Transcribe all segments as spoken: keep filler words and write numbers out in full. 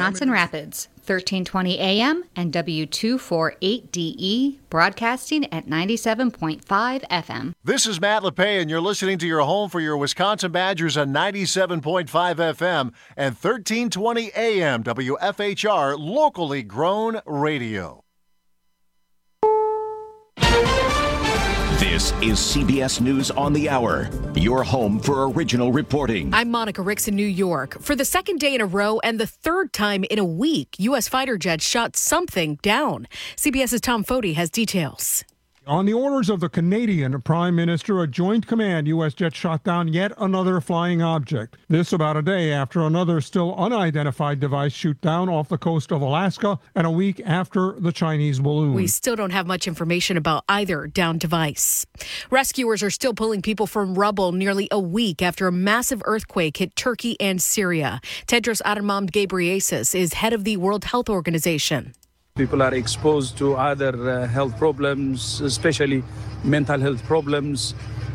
Wisconsin Rapids, thirteen twenty A M and W two forty-eight D E, broadcasting at ninety-seven point five F M. This is Matt LePay, and you're listening to your home for your Wisconsin Badgers on ninety-seven point five F M and thirteen twenty A M W F H R, locally grown radio. This is C B S News on the Hour, your home for original reporting. I'm Monica Ricks in New York. For the second day in a row and the third time in a week, U S fighter jets shot something down. CBS's Tom Foti has details. On the orders of the Canadian Prime Minister, a joint command U S jet shot down yet another flying object. This about a day after another still unidentified device shoot down off the coast of Alaska and a week after the Chinese balloon. We still don't have much information about either downed device. Rescuers are still pulling people from rubble nearly a week after a massive earthquake hit Turkey and Syria. Tedros Adhanom Ghebreyesus is head of the World Health Organization. People are exposed to other uh, health problems, especially mental health problems.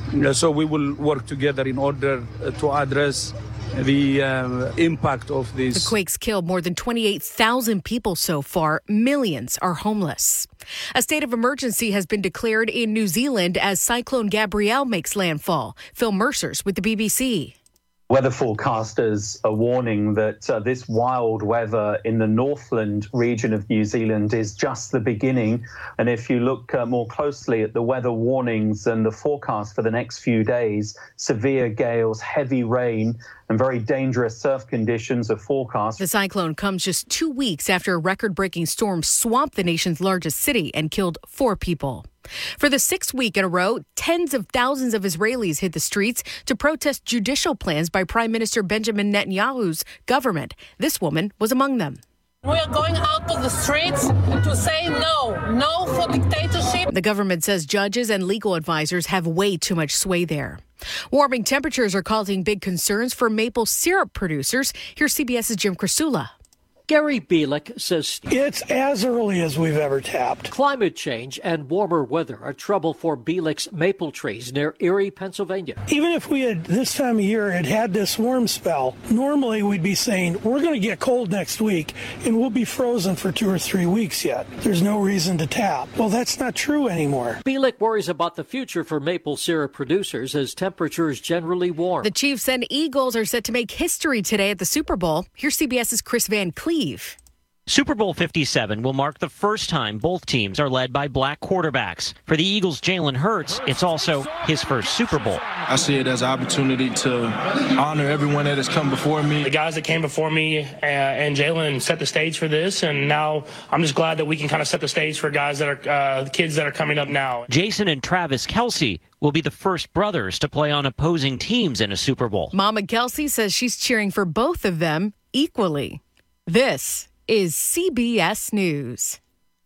So we will work together in order to address the uh, impact of this. The quakes killed more than twenty-eight thousand people so far. Millions are homeless. A state of emergency has been declared in New Zealand as Cyclone Gabrielle makes landfall. Phil Mercer's with the B B C. Weather forecasters are warning that uh, this wild weather in the Northland region of New Zealand is just the beginning. And if you look uh, more closely at the weather warnings and the forecast for the next few days, severe gales, heavy rain, and very dangerous surf conditions are forecast. The cyclone comes just two weeks after a record-breaking storm swamped the nation's largest city and killed four people. For the sixth week in a row, tens of thousands of Israelis hit the streets to protest judicial plans by Prime Minister Benjamin Netanyahu's government. This woman was among them. We are going out to the streets to say no, no for dictatorship. The government says judges and legal advisors have way too much sway there. Warming temperatures are causing big concerns for maple syrup producers. Here's CBS's Jim Krasula. Gary Bielik says it's as early as we've ever tapped. Climate change and warmer weather are trouble for Bielik's maple trees near Erie, Pennsylvania. Even if we had this time of year had had this warm spell, normally we'd be saying we're going to get cold next week and we'll be frozen for two or three weeks yet. There's no reason to tap. Well, that's not true anymore. Bielik worries about the future for maple syrup producers as temperatures generally warm. The Chiefs and Eagles are set to make history today at the Super Bowl. Here's CBS's Chris Van Cleve. Super Bowl fifty-seven will mark the first time both teams are led by black quarterbacks. For the Eagles' Jalen Hurts, it's also his first Super Bowl. I see it as an opportunity to honor everyone that has come before me. The guys that came before me uh, and Jalen set the stage for this, and now I'm just glad that we can kind of set the stage for guys that are uh, kids that are coming up now. Jason and Travis Kelce will be the first brothers to play on opposing teams in a Super Bowl. Mama Kelce says she's cheering for both of them equally. This is C B S News.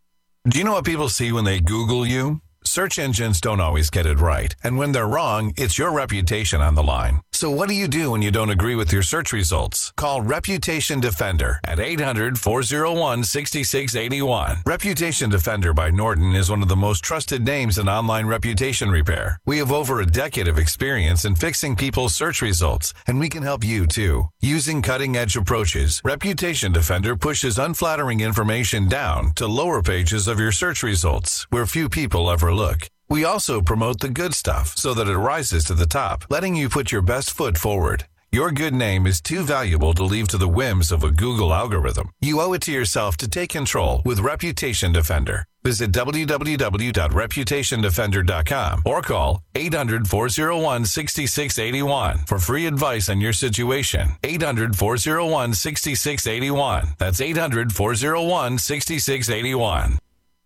Do you know what people see when they Google you? Search engines don't always get it right. And when they're wrong, it's your reputation on the line. So what do you do when you don't agree with your search results? Call Reputation Defender at eight hundred, four oh one, six six eight one. Reputation Defender by Norton is one of the most trusted names in online reputation repair. We have over a decade of experience in fixing people's search results, and we can help you too. Using cutting-edge approaches, Reputation Defender pushes unflattering information down to lower pages of your search results, where few people ever look. We also promote the good stuff so that it rises to the top, letting you put your best foot forward. Your good name is too valuable to leave to the whims of a Google algorithm. You owe it to yourself to take control with Reputation Defender. Visit w w w dot reputation defender dot com or call eight hundred, four oh one, six six eight one for free advice on your situation. eight hundred, four oh one, six six eight one. That's eight hundred, four oh one, six six eight one.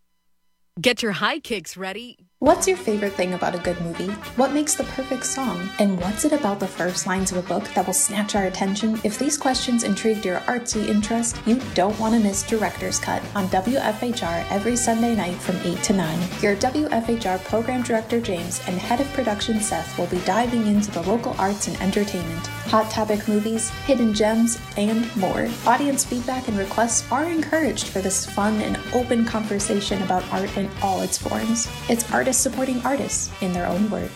Get your high kicks ready. What's your favorite thing about a good movie? What makes the perfect song? And what's it about the first lines of a book that will snatch our attention? If these questions intrigued your artsy interest, you don't want to miss Director's Cut on W F H R every Sunday night from eight to nine. Your W F H R Program Director James and Head of Production Seth will be diving into the local arts and entertainment, hot topic movies, hidden gems, and more. Audience feedback and requests are encouraged for this fun and open conversation about art in all its forms. It's artists supporting artists in their own words.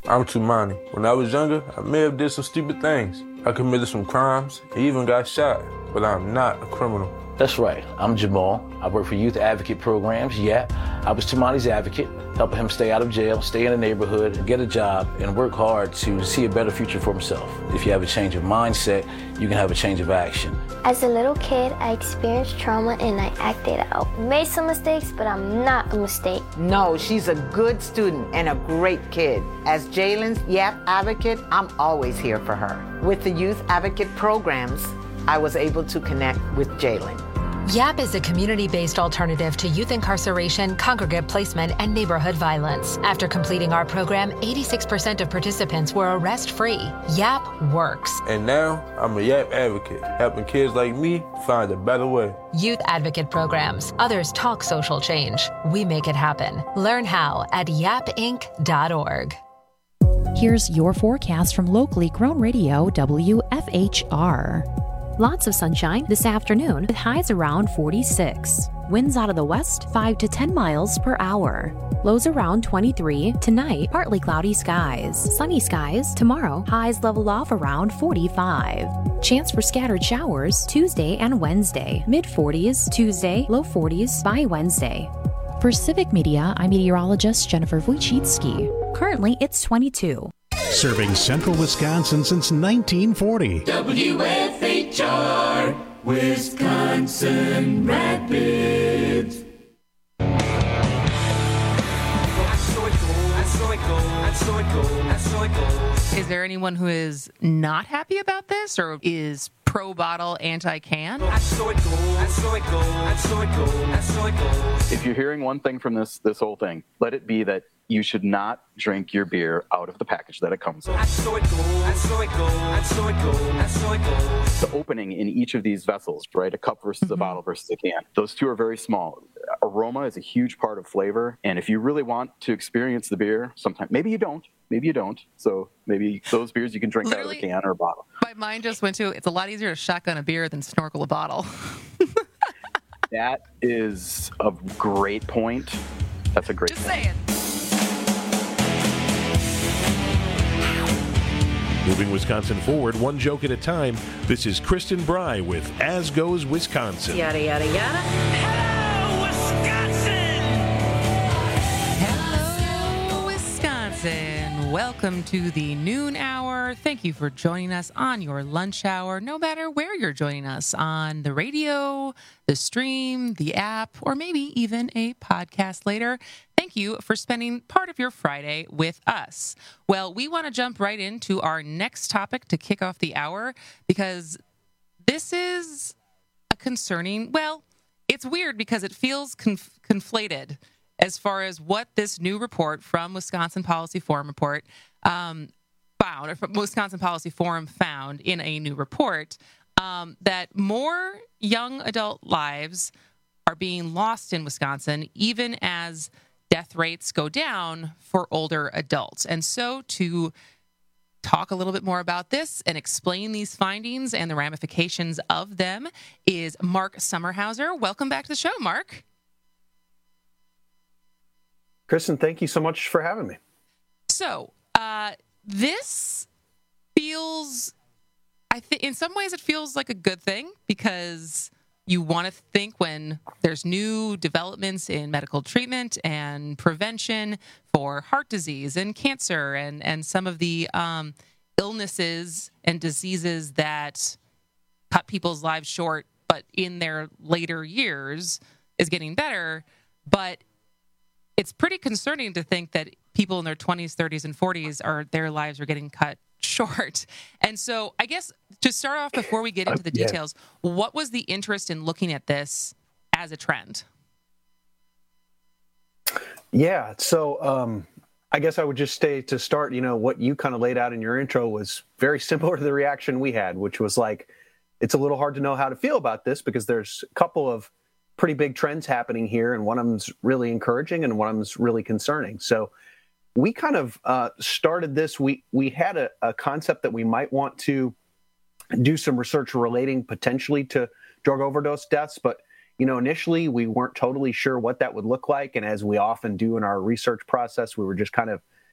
I'm Tumani. When I was younger, I may have did some stupid things. I committed some crimes, and even got shot, but I'm not a criminal. That's right. I'm Jamal. I work for Youth Advocate Programs, Y A P. I was Tumani's advocate, helping him stay out of jail, stay in the neighborhood, get a job, and work hard to see a better future for himself. If you have a change of mindset, you can have a change of action. As a little kid, I experienced trauma and I acted out. Made some mistakes, but I'm not a mistake. No, she's a good student and a great kid. As Jalen's Y A P advocate, I'm always here for her. With the Youth Advocate Programs, I was able to connect with Jalen. Y A P is a community-based alternative to youth incarceration, congregate placement, and neighborhood violence. After completing our program, eighty-six percent of participants were arrest-free. Y A P works. And now, I'm a Y A P advocate, helping kids like me find a better way. Youth Advocate Programs. Others talk social change. We make it happen. Learn how at yap inc dot org. Here's your forecast from locally grown radio W F H R. Lots of sunshine this afternoon with highs around forty-six. Winds out of the west five to ten miles per hour. Lows around twenty-three. Tonight, partly cloudy skies. Sunny skies. Tomorrow, highs level off around forty-five. Chance for scattered showers Tuesday and Wednesday. mid forties Tuesday, low forties by Wednesday. For Civic Media, I'm meteorologist Jennifer Wojcicki. Currently, it's twenty-two. Serving central Wisconsin since nineteen forty. W F H R, Wisconsin Rapids. Is there anyone who is not happy about this or is pro-bottle, anti-can? If you're hearing one thing from this this whole thing, let it be that you should not drink your beer out of the package that it comes in. The opening in each of these vessels, right? A cup versus mm-hmm. a bottle versus a can. Those two are very small. Aroma is a huge part of flavor. And if you really want to experience the beer, sometimes, maybe you don't, maybe you don't. So maybe those beers you can drink Literally, out of a can or a bottle. My mind just went to, it's a lot easier to shotgun a beer than snorkel a bottle. That is a great point. That's a great just point. saying. Moving Wisconsin forward, one joke at a time. This is Kristen Bry with As Goes Wisconsin. Yada, yada, yada. Hello, Wisconsin! Hello, Wisconsin. Welcome to the noon hour. Thank you for joining us on your lunch hour, no matter where you're joining us, on the radio, the stream, the app, or maybe even a podcast later. Thank you for spending part of your Friday with us. Well, we want to jump right into our next topic to kick off the hour because this is a concerning, well, it's weird because it feels conf- conflated as far as what this new report from Wisconsin Policy Forum report um, found, or from Wisconsin Policy Forum found in a new report, um, that more young adult lives are being lost in Wisconsin, even as death rates go down for older adults. And so to talk a little bit more about this and explain these findings and the ramifications of them is Mark Sommerhauser. Welcome back to the show, Mark. Kristen, thank you so much for having me. So uh, this feels, I think in some ways it feels like a good thing because you want to think when there's new developments in medical treatment and prevention for heart disease and cancer and, and some of the um, illnesses and diseases that cut people's lives short, but in their later years is getting better. But it's pretty concerning to think that people in their twenties, thirties, and forties are their lives are getting cut short. And so I guess to start off before we get into the details, yeah. what was the interest in looking at this as a trend? Yeah, so um, I guess I would just say to start, you know, what you kind of laid out in your intro was very similar to the reaction we had, which was like, it's a little hard to know how to feel about this because there's a couple of pretty big trends happening here, and one of them's really encouraging and one of them's really concerning. So we kind of uh, started this. We we had a, a concept that we might want to do some research relating potentially to drug overdose deaths, but you know, initially we weren't totally sure what that would look like, and as we often do in our research process, we were just kind of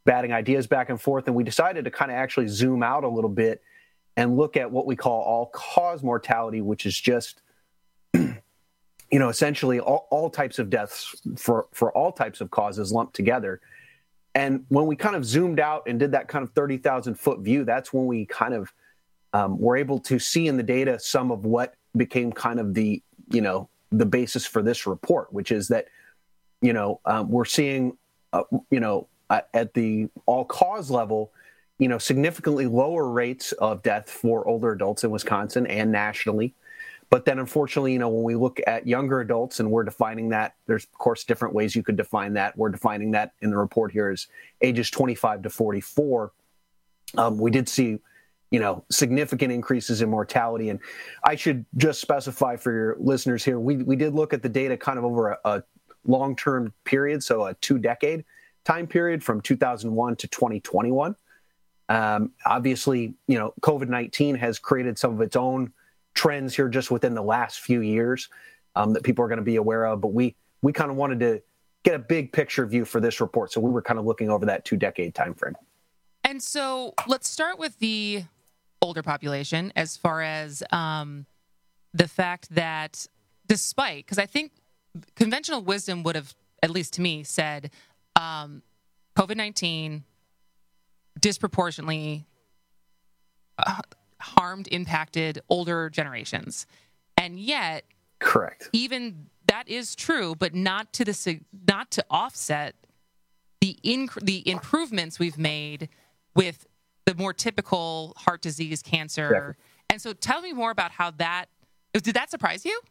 batting ideas back and forth, and we decided to kind of actually zoom out a little bit and look at what we call all-cause mortality, which is just, you know, essentially all, all types of deaths for, for all types of causes lumped together. And when we kind of zoomed out and did that kind of thirty thousand foot view, that's when we kind of um, were able to see in the data some of what became kind of the, you know, the basis for this report, which is that, you know, um, we're seeing, uh, you know, uh, at the all-cause level, you know, significantly lower rates of death for older adults in Wisconsin and nationally. But then, unfortunately, you know, when we look at younger adults, and we're defining that, there's, of course, different ways you could define that. We're defining that in the report here as ages twenty-five to forty-four. Um, we did see, you know, significant increases in mortality. And I should just specify for your listeners here, we, we did look at the data kind of over a, a long-term period, so a two-decade time period from two thousand one to twenty twenty-one. Um, obviously, you know, COVID nineteen has created some of its own trends here just within the last few years um, that people are going to be aware of. But we we kind of wanted to get a big picture view for this report. So we were kind of looking over that two decade time frame. And so let's start with the older population as far as um, the fact that despite, because I think conventional wisdom would have, at least to me, said um, COVID nineteen disproportionately uh, harmed, impacted older generations. And yet, correct. Even that is true, but not to the not to offset the inc- the improvements we've made with the more typical heart disease, cancer. Exactly. And so tell me more about how that, did that surprise you?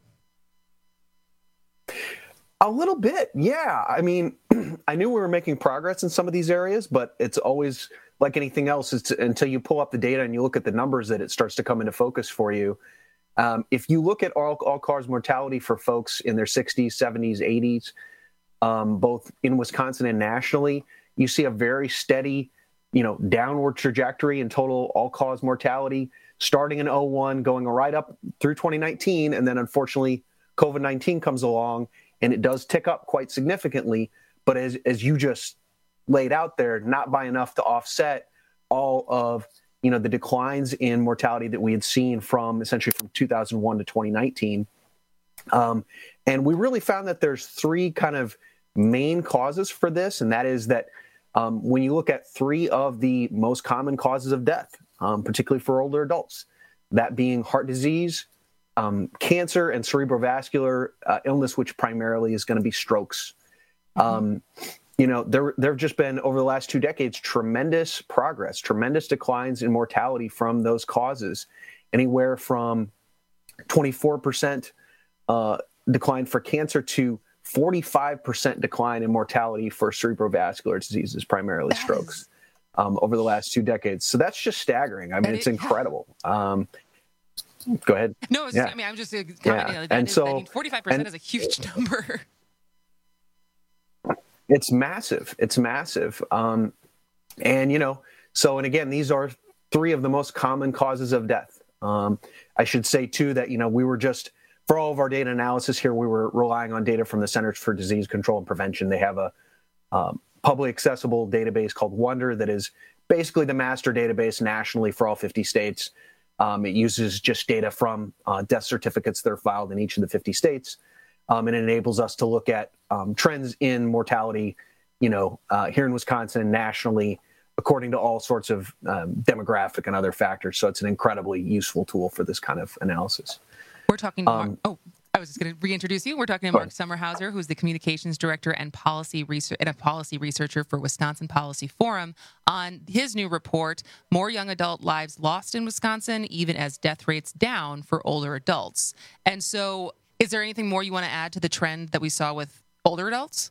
A little bit, yeah. I mean, I knew we were making progress in some of these areas, but it's always like anything else. It's until you pull up the data and you look at the numbers that it starts to come into focus for you. Um, if you look at all, all cause mortality for folks in their sixties, seventies, eighties, um, both in Wisconsin and nationally, you see a very steady, you know, downward trajectory in total all cause mortality, starting in oh one, going right up through twenty nineteen, and then unfortunately COVID nineteen comes along. And it does tick up quite significantly, but as as you just laid out there, not by enough to offset all of, you know, the declines in mortality that we had seen from essentially from two thousand one to twenty nineteen. Um, and we really found that there's three kind of main causes for this, and that is that um, when you look at three of the most common causes of death, um, particularly for older adults, that being heart disease, Um, cancer, and cerebrovascular uh, illness, which primarily is going to be strokes. Mm-hmm. Um, you know, there there have just been, over the last two decades, tremendous progress, tremendous declines in mortality from those causes, anywhere from twenty-four percent uh, decline for cancer to forty-five percent decline in mortality for cerebrovascular diseases, primarily strokes, um, over the last two decades. So that's just staggering. I mean, it's incredible. Um, Go ahead. No, it's, yeah. I mean, I'm just uh, yeah. that and is, so I mean, forty-five percent and, is a huge number. It's massive. It's massive. Um, and, you know, so, and again, these are three of the most common causes of death. Um, I should say, too, that, you know, we were just, for all of our data analysis here, we were relying on data from the Centers for Disease Control and Prevention. They have a um, publicly accessible database called Wonder that is basically the master database nationally for all fifty states. Um, it uses just data from uh, death certificates that are filed in each of the fifty states, um, and it enables us to look at um, trends in mortality, you know, uh, here in Wisconsin, nationally, according to all sorts of um, demographic and other factors. So it's an incredibly useful tool for this kind of analysis. We're talking. Um, Mark, oh, I was just going to reintroduce you. We're talking to Mark Sommerhauser, who's the communications director and policy research and a policy researcher for Wisconsin Policy Forum, on his new report, More Young Adult Lives Lost in Wisconsin, Even as Death Rates Down for Older Adults. And so, is there anything more you want to add to the trend that we saw with older adults?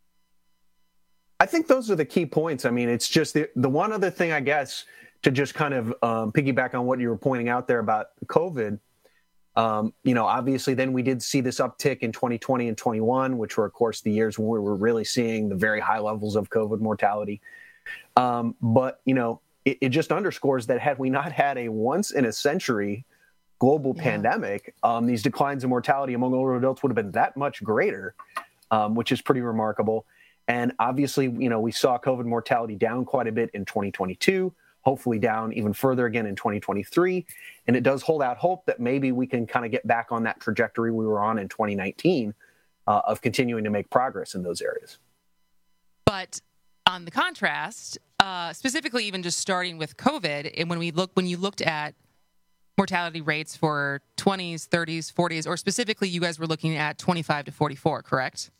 I think those are the key points. I mean, it's just the, the one other thing, I guess, to just kind of um, piggyback on what you were pointing out there about COVID. Um, you know, obviously, then we did see this uptick in twenty twenty and twenty-one, which were, of course, the years when we were really seeing the very high levels of COVID mortality. Um, but, you know, it, it just underscores that had we not had a once in a century global yeah. pandemic, um, these declines in mortality among older adults would have been that much greater, um, which is pretty remarkable. And obviously, you know, we saw COVID mortality down quite a bit in twenty twenty-two, hopefully down even further again in twenty twenty-three. And it does hold out hope that maybe we can kind of get back on that trajectory we were on in twenty nineteen uh, of continuing to make progress in those areas. But on the contrast, uh, specifically even just starting with COVID, and when we look, when you looked at mortality rates for twenties, thirties, forties, or specifically you guys were looking at twenty-five to forty-four, correct?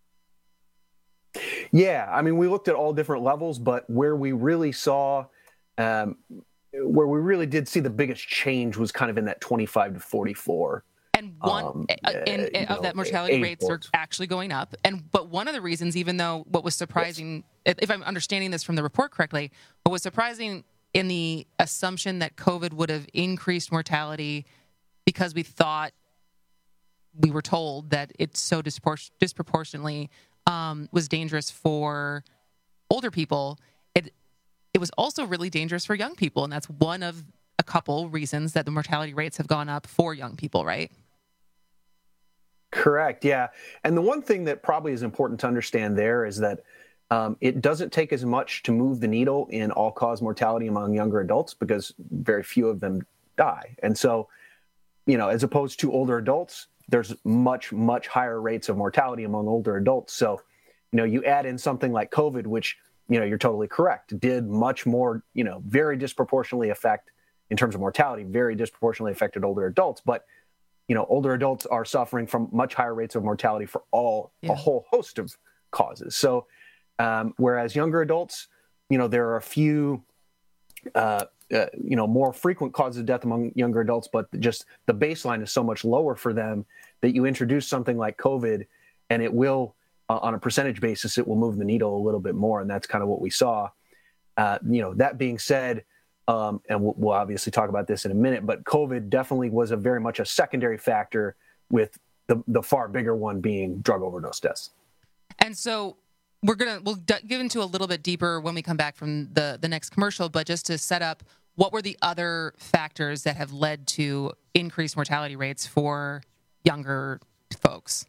Yeah, I mean, we looked at all different levels, but where we really saw, um, where we really did see the biggest change was kind of in that twenty-five to forty-four. And one um, uh, in, in, of know, that mortality eight rates reports. are actually going up. And but one of the reasons, even though what was surprising, yes. if I'm understanding this from the report correctly, what was surprising in the assumption that COVID would have increased mortality because we thought, we were told that it's so dispor- disproportionately um, was dangerous for older people. It it was also really dangerous for young people, and that's one of a couple reasons that the mortality rates have gone up for young people, right? Correct, yeah. And the one thing that probably is important to understand there is that um, it doesn't take as much to move the needle in all-cause mortality among younger adults because very few of them die. And so, you know, as opposed to older adults, there's much, much higher rates of mortality among older adults. So, you know, you add in something like COVID, which, you know, you're totally correct, did much more, you know, very disproportionately affect, in terms of mortality, very disproportionately affected older adults. But, you know, older adults are suffering from much higher rates of mortality for all, yeah. a whole host of causes. So, um, whereas younger adults, you know, there are a few, uh, uh, you know, more frequent causes of death among younger adults, but just the baseline is so much lower for them that you introduce something like COVID and it will, uh, on a percentage basis, it will move the needle a little bit more. And that's kind of what we saw. Uh, you know, that being said, um, and we'll, we'll obviously talk about this in a minute, but COVID definitely was a very much a secondary factor, with the, the far bigger one being drug overdose deaths. And so we're going to, we'll d- get into a little bit deeper when we come back from the, the next commercial, but just to set up, what were the other factors that have led to increased mortality rates for younger folks?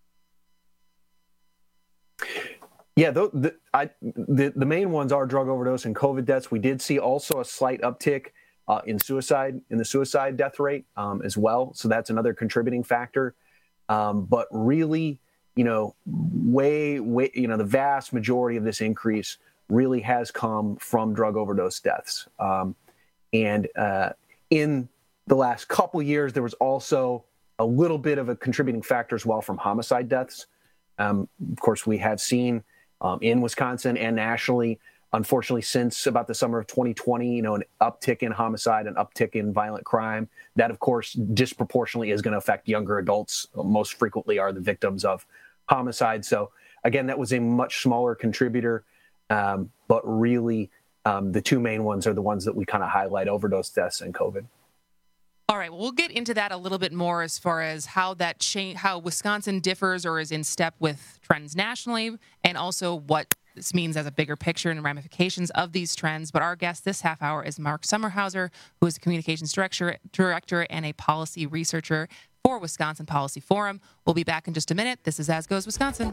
Yeah, the, the, I, the, the main ones are drug overdose and COVID deaths. We did see also a slight uptick uh, in suicide, in the suicide death rate um, as well. So that's another contributing factor. Um, but really, you know, way, way, you know, the vast majority of this increase really has come from drug overdose deaths. Um, and uh, in the last couple years, there was also a little bit of a contributing factor as well from homicide deaths. Um, of course, we have seen um, in Wisconsin and nationally, unfortunately, since about the summer of twenty twenty, you know, an uptick in homicide, an uptick in violent crime. That, of course, disproportionately is going to affect younger adults. Most frequently are the victims of homicide. So, again, that was a much smaller contributor, um, but really um, the two main ones are the ones that we kind of highlight: overdose deaths and COVID. All right, well, we'll get into that a little bit more as far as how that change, how Wisconsin differs or is in step with trends nationally, and also what this means as a bigger picture and ramifications of these trends. But our guest this half hour is Mark Sommerhauser, who is a communications director, director and a policy researcher for Wisconsin Policy Forum. We'll be back in just a minute. This is As Goes Wisconsin.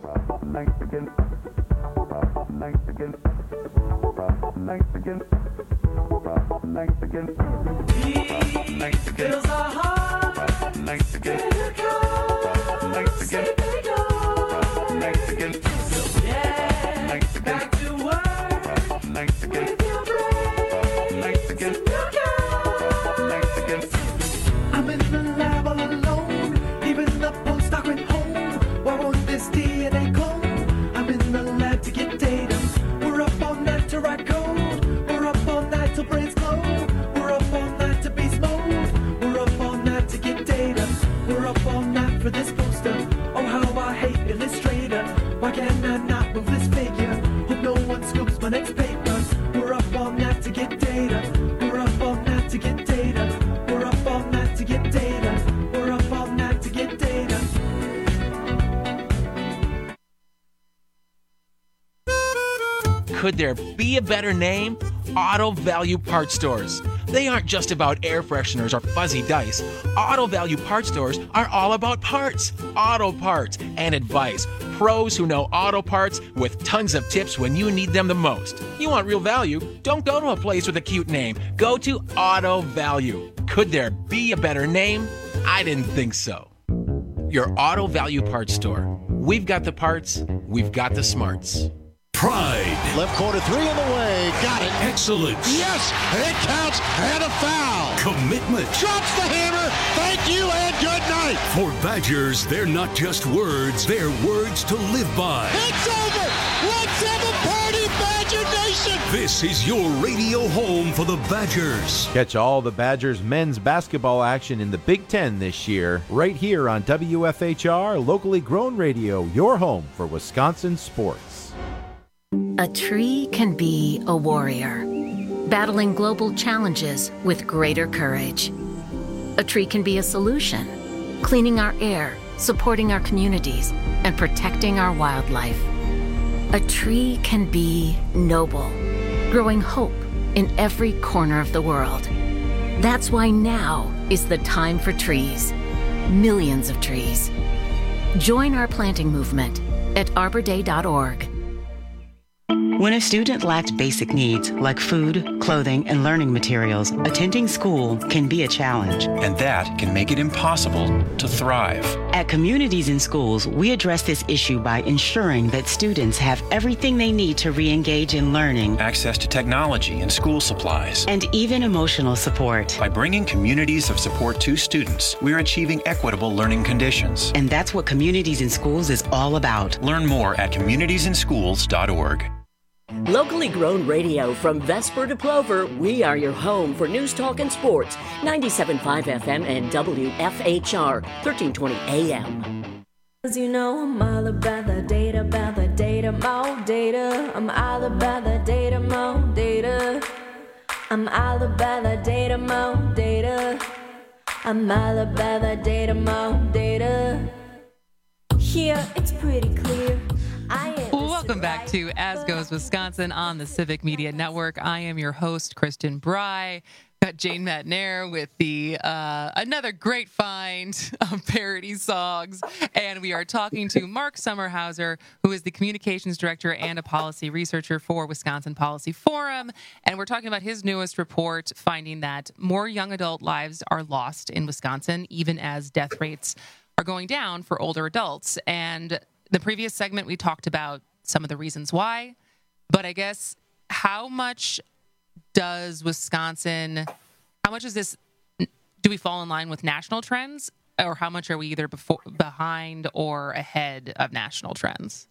Fills our heart. Here it comes. Here we go. Yeah. Back to work. With your brains. I'm in the lab all alone. Even the postdoc went home. Why won't this D N A code? I'm in the lab to get data. We're up all night to write code. We're up all night till brains glow. We're up all night to beast mode. We're up all night to get data. We're up all night for this poster. Oh, how I hate Illustrator. Why can I not move this figure? Hope no one scoops my next paper. We're up all night to get data. We're up all night to get data. We're up all night to get data. We're up all night to get data. Could there be a better name? Auto Value Parts Stores. They aren't just about air fresheners or fuzzy dice. Auto Value Parts Stores are all about parts, auto parts, and advice Pros who know auto parts with tons of tips when you need them the most. You want real value? Don't go to a place with a cute name. Go to Auto Value. Could there be a better name? I didn't think so. Your Auto Value Parts store. We've got the parts. We've got the smarts. Pride. Left corner three in the way. Got it. Excellence. Yes, it counts and a foul. Commitment. Drops the hammer. Thank you and good night. For Badgers, they're not just words, they're words to live by. It's over. Let's have a party, Badger Nation. This is your radio home for the Badgers. Catch all the Badgers men's basketball action in the Big Ten this year, right here on W F H R, locally grown radio, your home for Wisconsin sports. A tree can be a warrior, battling global challenges with greater courage. A tree can be a solution, cleaning our air, supporting our communities, and protecting our wildlife. A tree can be noble, growing hope in every corner of the world. That's why now is the time for trees. Millions of trees. Join our planting movement at arbor day dot org. When a student lacks basic needs like food, clothing, and learning materials, attending school can be a challenge. And that can make it impossible to thrive. At Communities in Schools, we address this issue by ensuring that students have everything they need to re-engage in learning, access to technology and school supplies, and even emotional support. By bringing communities of support to students, we're achieving equitable learning conditions. And that's what Communities in Schools is all about. Learn more at communities in schools dot org. Locally grown radio from Vesper to Plover, we are your home for news, talk, and sports. ninety-seven point five F M and W F H R, thirteen twenty A M. As you know, I'm all about the data, about the data, more data. I'm all about the data, more data. I'm all about the data, more data. I'm all about the data, more data. Here, it's pretty clear. I am Welcome back to As Goes Wisconsin on the Civic Media Network. I am your host, Kristen Bry. Got Jane Matnair with the uh, another great find of parody songs. And we are talking to Mark Sommerhauser, who is the communications director and a policy researcher for Wisconsin Policy Forum. And we're talking about his newest report, finding that more young adult lives are lost in Wisconsin, even as death rates are going down for older adults. And the previous segment, we talked about some of the reasons why, but I guess how much does Wisconsin, how much is this, do we fall in line with national trends, or how much are we either before, behind or ahead of national trends?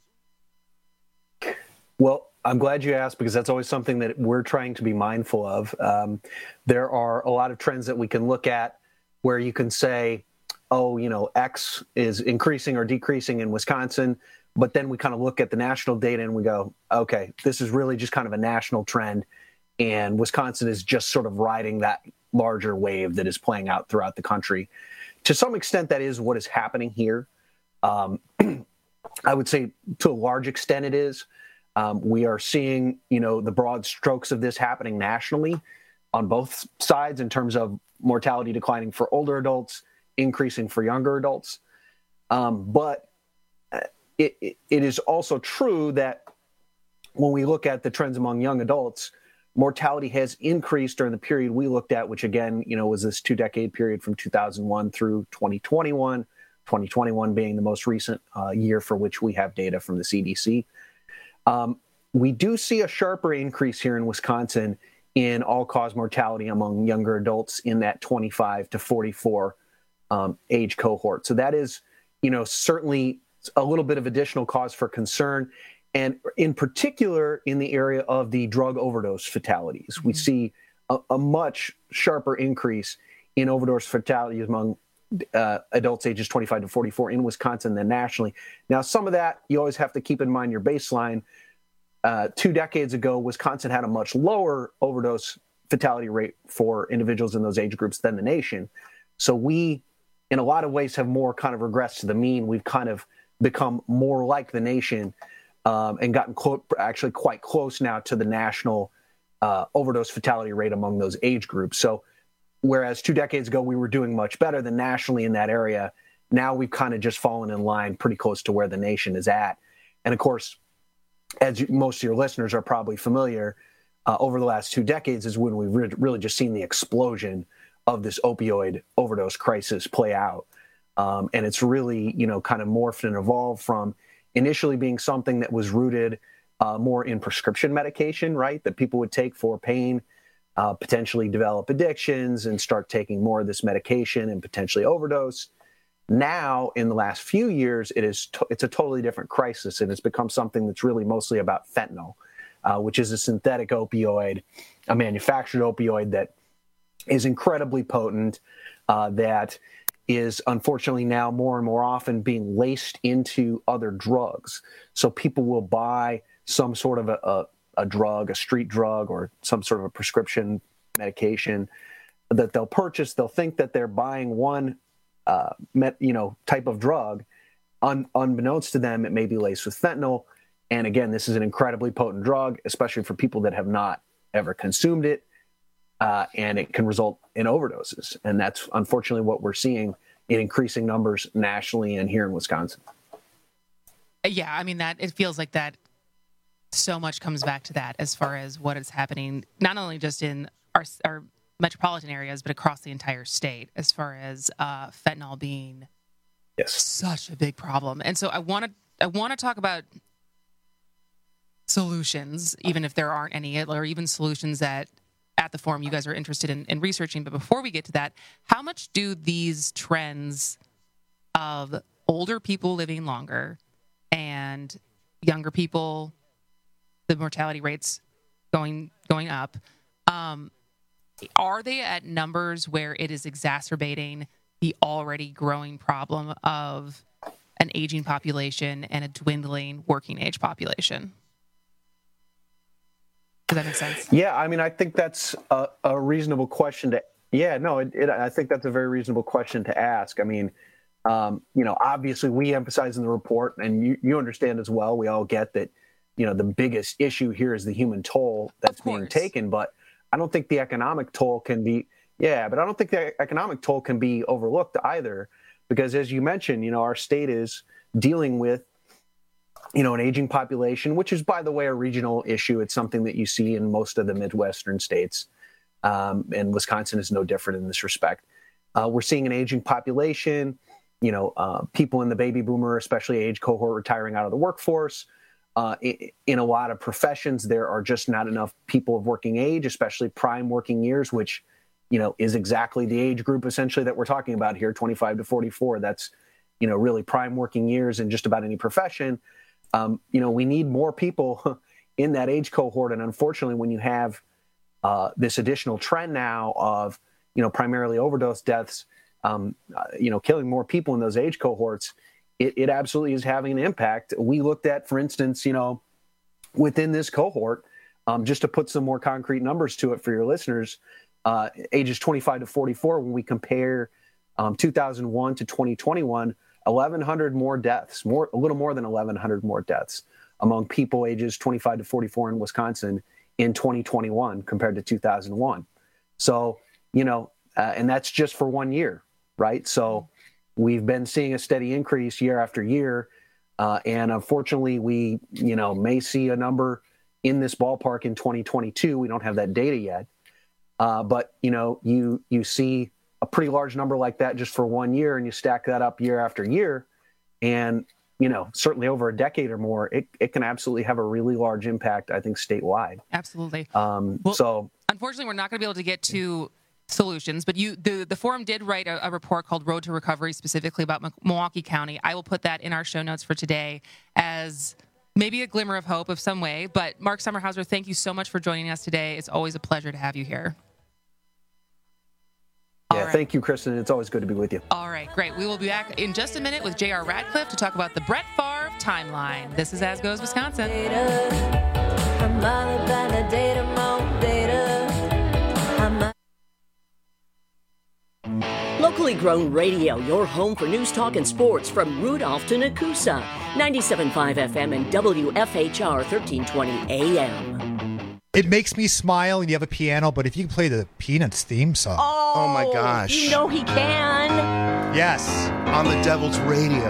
Well, I'm glad you asked, because that's always something that we're trying to be mindful of. Um, there are a lot of trends that we can look at where you can say, oh, you know, X is increasing or decreasing in Wisconsin. But then we kind of look at the national data and we go, okay, this is really just kind of a national trend. And Wisconsin is just sort of riding that larger wave that is playing out throughout the country. To some extent, that is what is happening here. Um, I would say to a large extent it is. Um, we are seeing, you know, the broad strokes of this happening nationally on both sides in terms of mortality declining for older adults, increasing for younger adults. Um, but It, it, it is also true that when we look at the trends among young adults, mortality has increased during the period we looked at, which again, you know, was this two-decade period from two thousand one through twenty twenty-one, twenty twenty-one being the most recent uh, year for which we have data from the C D C. Um, we do see a sharper increase here in Wisconsin in all-cause mortality among younger adults in that twenty-five to forty-four um, age cohort. So that is, you know, certainly a little bit of additional cause for concern, and in particular in the area of the drug overdose fatalities. Mm-hmm. We see a, a much sharper increase in overdose fatalities among uh, adults ages twenty-five to forty-four in Wisconsin than nationally. Now, some of that, you always have to keep in mind your baseline. Uh, two decades ago, Wisconsin had a much lower overdose fatality rate for individuals in those age groups than the nation. So we, in a lot of ways, have more kind of regressed to the mean. We've kind of become more like the nation um, and gotten clo- actually quite close now to the national uh, overdose fatality rate among those age groups. So whereas two decades ago we were doing much better than nationally in that area, now we've kind of just fallen in line pretty close to where the nation is at. And of course, as you, most of your listeners are probably familiar, uh, over the last two decades is when we've re- really just seen the explosion of this opioid overdose crisis play out. Um, and it's really, you know, kind of morphed and evolved from initially being something that was rooted uh, more in prescription medication, right, that people would take for pain, uh, potentially develop addictions and start taking more of this medication and potentially overdose. Now, in the last few years, it is to- it's a totally different crisis, and it's become something that's really mostly about fentanyl, uh, which is a synthetic opioid, a manufactured opioid that is incredibly potent, uh, that is unfortunately now more and more often being laced into other drugs. So people will buy some sort of a, a, a drug, a street drug, or some sort of a prescription medication that they'll purchase. They'll think that they're buying one uh, met, you know, type of drug. Un, unbeknownst to them, it may be laced with fentanyl. And again, this is an incredibly potent drug, especially for people that have not ever consumed it. Uh, and it can result in overdoses. And that's unfortunately what we're seeing in increasing numbers nationally and here in Wisconsin. Yeah, I mean, that it feels like that so much comes back to that as far as what is happening, not only just in our, our metropolitan areas, but across the entire state, as far as uh, fentanyl being yes. such a big problem. And so I want to I want to talk about solutions, even if there aren't any, or even solutions that at the forum you guys are interested in, in researching. But before we get to that, how much do these trends of older people living longer and younger people, the mortality rates going going up, um, are they at numbers where it is exacerbating the already growing problem of an aging population and a dwindling working age population? Does that make sense? Yeah, I mean, I think that's a, a reasonable question to. Yeah, no, it, it, I think that's a very reasonable question to ask. I mean, um, you know, obviously we emphasize in the report, and you, you understand as well. We all get that. You know, the biggest issue here is the human toll that's being taken, but I don't think the economic toll can be. Yeah, but I don't think the economic toll can be overlooked either, because as you mentioned, you know, our state is dealing with, you know, an aging population, which is, by the way, a regional issue. It's something that you see in most of the Midwestern states, um, and Wisconsin is no different in this respect. Uh, we're seeing an aging population, you know, uh, people in the baby boomer, especially age cohort, retiring out of the workforce. Uh, in, in a lot of professions, there are just not enough people of working age, especially prime working years, which, you know, is exactly the age group essentially that we're talking about here, twenty-five to forty-four. That's, you know, really prime working years in just about any profession. Um, you know, we need more people in that age cohort. And unfortunately, when you have uh, this additional trend now of, you know, primarily overdose deaths, um, uh, you know, killing more people in those age cohorts, it, it absolutely is having an impact. We looked at, for instance, you know, within this cohort, um, just to put some more concrete numbers to it for your listeners, uh, ages twenty-five to forty-four, when we compare um, two thousand one to twenty twenty-one, eleven hundred more deaths, more a little more than eleven hundred more deaths among people ages twenty-five to forty-four in Wisconsin in twenty twenty-one compared to two thousand one. So, you know, uh, and that's just for one year, right? So we've been seeing a steady increase year after year. Uh, and unfortunately, we, you know, may see a number in this ballpark in twenty twenty-two. We don't have that data yet. Uh, but, you know, you you see a pretty large number like that just for one year, and you stack that up year after year, and, you know, certainly over a decade or more, it, it can absolutely have a really large impact, I think, statewide. Absolutely. Um, well, so unfortunately, we're not going to be able to get to solutions, but you the, the forum did write a, a report called Road to Recovery specifically about M- Milwaukee County. I will put that in our show notes for today as maybe a glimmer of hope of some way. But Mark Sommerhauser, thank you so much for joining us today. It's always a pleasure to have you here. Yeah, right. Thank you, Kristen. It's always good to be with you. All right, great. We will be back in just a minute with J R Radcliffe to talk about the Brett Favre timeline. This is As Goes Wisconsin. Locally grown radio, your home for news, talk, and sports from Rudolph to Nakusa. ninety-seven point five F M and W F H R thirteen twenty A M. It makes me smile, and you have a piano, but if you can play the Peanuts theme song. Oh, oh my gosh. You know he can. Yes, on the Devil's Radio.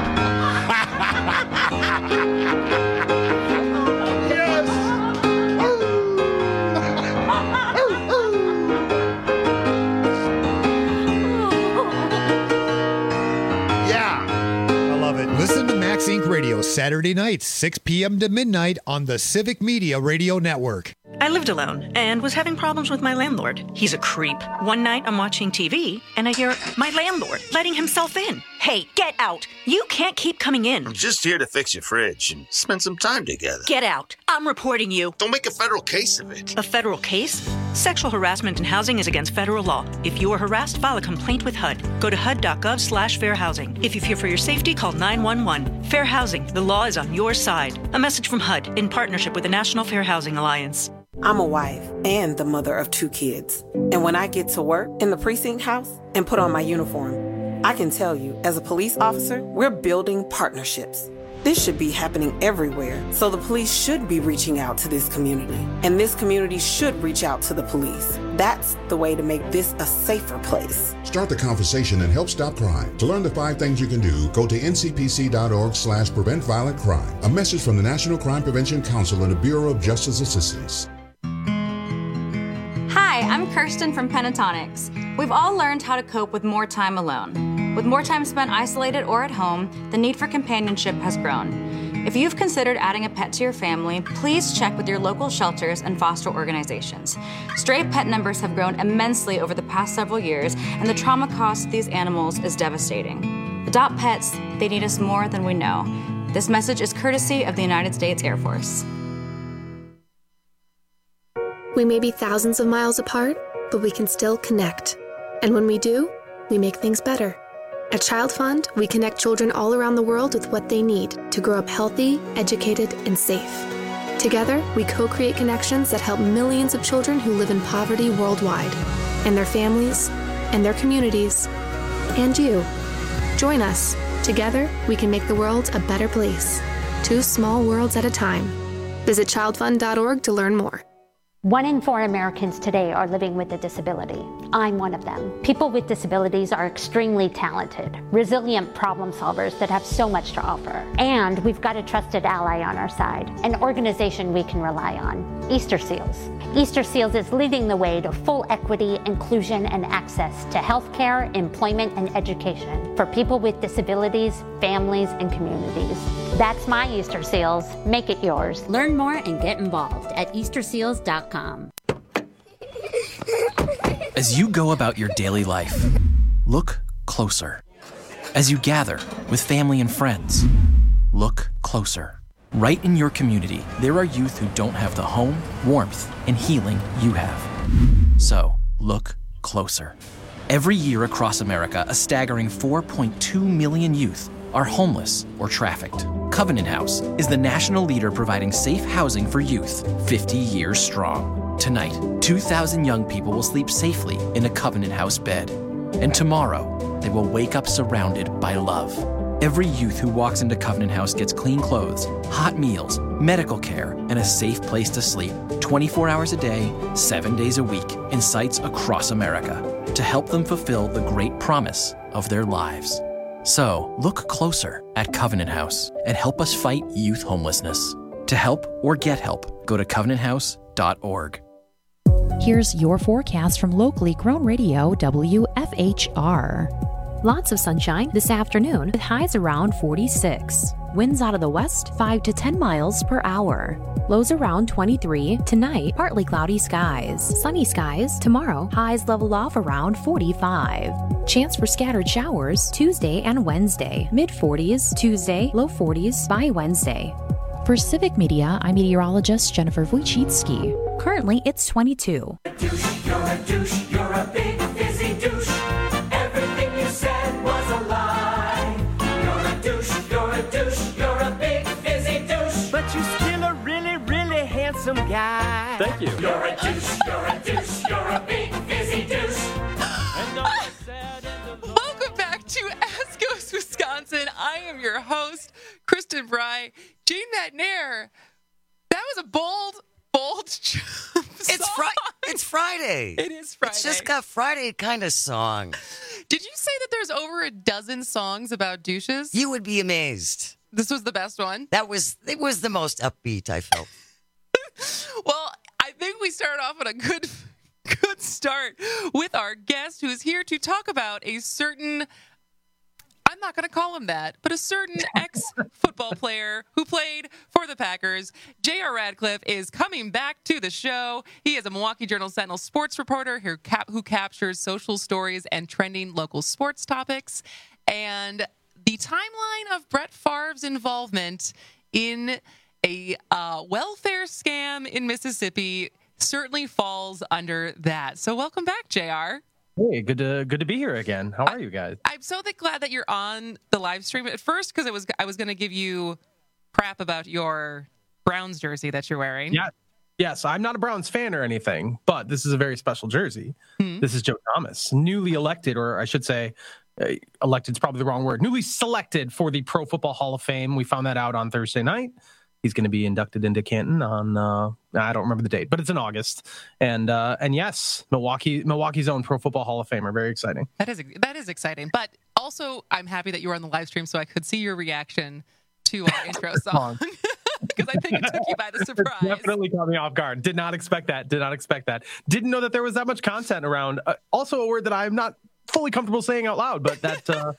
Listen to Max Incorporated. Radio Saturday nights, six p.m. to midnight on the Civic Media Radio Network. I lived alone and was having problems with my landlord. He's a creep. One night I'm watching T V and I hear my landlord letting himself in. Hey, get out. You can't keep coming in. I'm just here to fix your fridge and spend some time together. Get out. I'm reporting you. Don't make a federal case of it. A federal case? Sexual harassment in housing is against federal law. If you are harassed, file a complaint with H U D. Go to H U D dot gov slash fair housing. If you fear for your safety, call nine one one. Fair Housing. The law is on your side. A message from H U D in partnership with the National Fair Housing Alliance. I'm a wife and the mother of two kids. And when I get to work in the precinct house and put on my uniform, I can tell you, as a police officer, we're building partnerships. This should be happening everywhere, so the police should be reaching out to this community, and this community should reach out to the police. That's the way to make this a safer place. Start the conversation and help stop crime. To learn the five things you can do, go to N C P C dot org slash prevent violent crime. A message from the National Crime Prevention Council and the Bureau of Justice Assistance. Hi, I'm Kirsten from Pentatonics. We've all learned how to cope with more time alone. With more time spent isolated or at home, the need for companionship has grown. If you've considered adding a pet to your family, please check with your local shelters and foster organizations. Stray pet numbers have grown immensely over the past several years, and the trauma cost to these animals is devastating. Adopt pets, they need us more than we know. This message is courtesy of the United States Air Force. We may be thousands of miles apart, but we can still connect. And when we do, we make things better. At Child Fund, we connect children all around the world with what they need to grow up healthy, educated, and safe. Together, we co-create connections that help millions of children who live in poverty worldwide, and their families, and their communities, and you. Join us. Together, we can make the world a better place. Two small worlds at a time. Visit child fund dot org to learn more. One in four Americans today are living with a disability. I'm one of them. People with disabilities are extremely talented, resilient problem solvers that have so much to offer. And we've got a trusted ally on our side, an organization we can rely on, Easter Seals. Easter Seals is leading the way to full equity, inclusion, and access to healthcare, employment, and education for people with disabilities, families, and communities. That's my Easter Seals. Make it yours. Learn more and get involved at easter seals dot com. As you go about your daily life, look closer. As you gather with family and friends, look closer. Right in your community, there are youth who don't have the home, warmth, and healing you have. So, look closer. Every year across America, a staggering four point two million youth are homeless or trafficked. Covenant House is the national leader providing safe housing for youth, fifty years strong. Tonight, two thousand young people will sleep safely in a Covenant House bed. And tomorrow, they will wake up surrounded by love. Every youth who walks into Covenant House gets clean clothes, hot meals, medical care, and a safe place to sleep twenty-four hours a day, seven days a week, in sites across America to help them fulfill the great promise of their lives. So, look closer at Covenant House and help us fight youth homelessness. To help or get help, go to covenant house dot org. Here's your forecast from locally grown radio W F H R. Lots of sunshine this afternoon with highs around forty-six. Winds out of the west five to ten miles per hour. Lows around twenty-three. Tonight, partly cloudy skies. Sunny skies. Tomorrow, highs level off around forty-five. Chance for scattered showers Tuesday and Wednesday. mid forties Tuesday, low forties by Wednesday. For Civic Media, I'm meteorologist Jennifer Wojcicki. Currently, it's twenty-two. You're a douche, you're a big fizzy douche. Everything you said was a lie. You're a douche, you're a douche, you're a big fizzy douche. But you're still a really, really handsome guy. Thank you. You're a douche, you're a douche, you're a big fizzy douche. Welcome back to As Goes Wisconsin. I am your host, Kristen Bry. Gene McNair, that was a bold, bold jump It's, fr- It's Friday. It is Friday. It's just got Friday kind of song. Did you say that there's over a dozen songs about douches? You would be amazed. This was the best one? That was, it was the most upbeat I felt. Well, I think we started off on a good, good start with our guest who is here to talk about a certain, I'm not going to call him that, but a certain ex-football player who played for the Packers. J R. Radcliffe is coming back to the show. He is a Milwaukee Journal-Sentinel sports reporter who, cap- who captures social stories and trending local sports topics. And the timeline of Brett Favre's involvement in a uh, welfare scam in Mississippi certainly falls under that. So welcome back, J R. Hey, good to good to be here again. How are you guys? I'm so glad that you're on the live stream at first because it was I was going to give you crap about your Browns jersey that you're wearing. Yeah. Yes, I'm not a Browns fan or anything, but this is a very special jersey. Hmm. This is Joe Thomas, newly elected, or I should say, uh, elected is probably the wrong word, newly selected for the Pro Football Hall of Fame. We found that out on Thursday night. He's going to be inducted into Canton on, uh, I don't remember the date, but it's in August. And uh, and yes, Milwaukee, Milwaukee's own Pro Football Hall of Famer. Very exciting. That is that is exciting. But also, I'm happy that you were on the live stream so I could see your reaction to our intro song. Because I think it took you by the surprise. It definitely caught me off guard. Did not expect that. Did not expect that. Didn't know that there was that much content around. Uh, also a word that I'm not fully comfortable saying out loud, but that... Uh,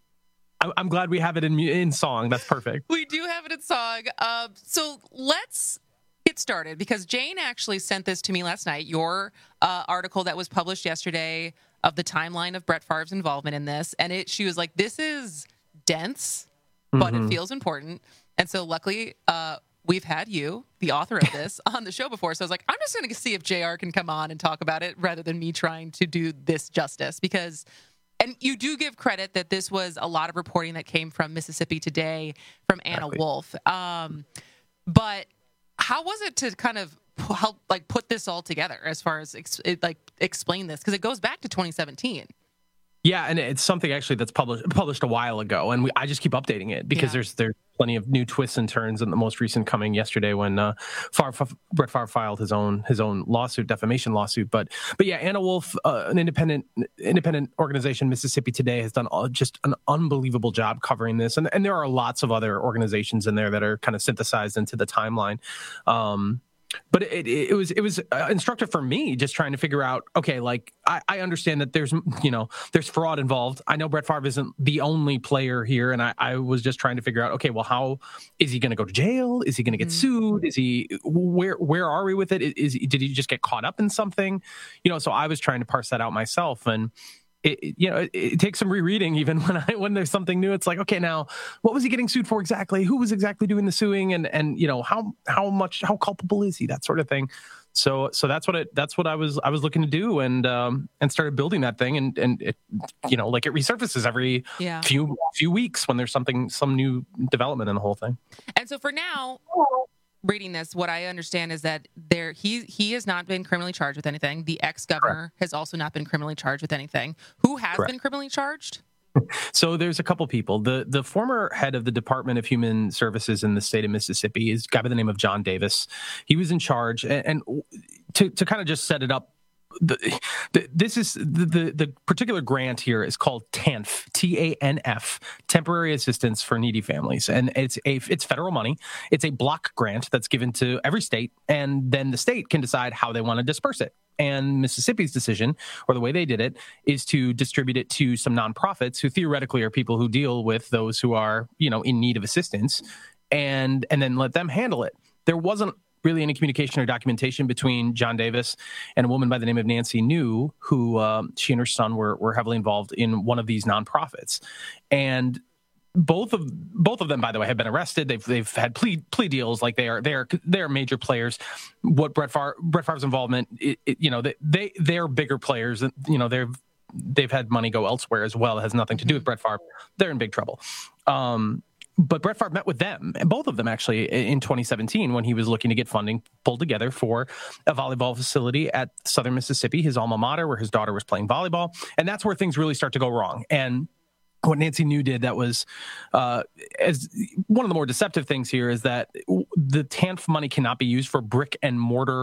I'm glad we have it in in song. That's perfect. We do have it in song. Uh, so let's get started because Jane actually sent this to me last night, your uh, article that was published yesterday of the timeline of Brett Favre's involvement in this. And it, she was like, this is dense, but mm-hmm. it feels important. And so luckily, uh, we've had you, the author of this, on the show before. So I was like, I'm just going to see if J R can come on and talk about it rather than me trying to do this justice because... And you do give credit that this was a lot of reporting that came from Mississippi Today, from Anna exactly. Wolf. Um, but how was it to kind of help like put this all together as far as ex- it, like explain this? Because it goes back to twenty seventeen. Yeah, and it's something actually that's published published a while ago, and we, I just keep updating it because yeah. there's there's plenty of new twists and turns. And the most recent coming yesterday when uh, Favre, Brett Favre filed his own his own lawsuit, defamation lawsuit. But but yeah, Anna Wolf, uh, an independent independent organization, Mississippi Today, has done all, just an unbelievable job covering this, and and there are lots of other organizations in there that are kind of synthesized into the timeline. Um, But it, it, it was it was instructive for me just trying to figure out, okay, like I, I understand that there's, you know, there's fraud involved. I know Brett Favre isn't the only player here. And I, I was just trying to figure out, okay, well, how is he going to go to jail? Is he going to get mm-hmm. sued? Is he where where are we with it? Is, is did he just get caught up in something? You know, so I was trying to parse that out myself. And It, you know, it, it takes some rereading even when I when there's something new. It's like, okay, now what was he getting sued for exactly? Who was exactly doing the suing? And and you know how how much how culpable is he? That sort of thing. So so that's what it that's what I was I was looking to do and um and started building that thing and and it you know like it resurfaces every yeah. few few weeks when there's something some new development in the whole thing. And so for now. Reading this, what I understand is that there he he has not been criminally charged with anything. The ex-governor Correct. has also not been criminally charged with anything. Who has Correct. been criminally charged? So there's a couple people. The the former head of the Department of Human Services in the state of Mississippi is a guy by the name of John Davis. He was in charge, and, and to to kind of just set it up. The, the, this is the, the the particular grant here is called T A N F, T A N F, Temporary Assistance for Needy Families, and it's a it's federal money. It's a block grant that's given to every state, and then the state can decide how they want to disperse it. And Mississippi's decision, or the way they did it, is to distribute it to some nonprofits who theoretically are people who deal with those who are, you know, in need of assistance, and and then let them handle it. There wasn't really any communication or documentation between John Davis and a woman by the name of Nancy New, who uh, she and her son were were heavily involved in one of these nonprofits. And both of both of them, by the way, have been arrested. They've they've had plea plea deals. Like they are they are they are major players. What Brett Favre, Brett Favre's involvement, it, it, you know, they they they're bigger players. You know, they've they've had money go elsewhere as well. It has nothing to do with Brett Favre. They're in big trouble. Um, But Brett Favre met with them, and both of them actually in twenty seventeen when he was looking to get funding pulled together for a volleyball facility at Southern Mississippi, his alma mater, where his daughter was playing volleyball. And that's where things really start to go wrong. And what Nancy New did that was uh, as one of the more deceptive things here is that the T A N F money cannot be used for brick and mortar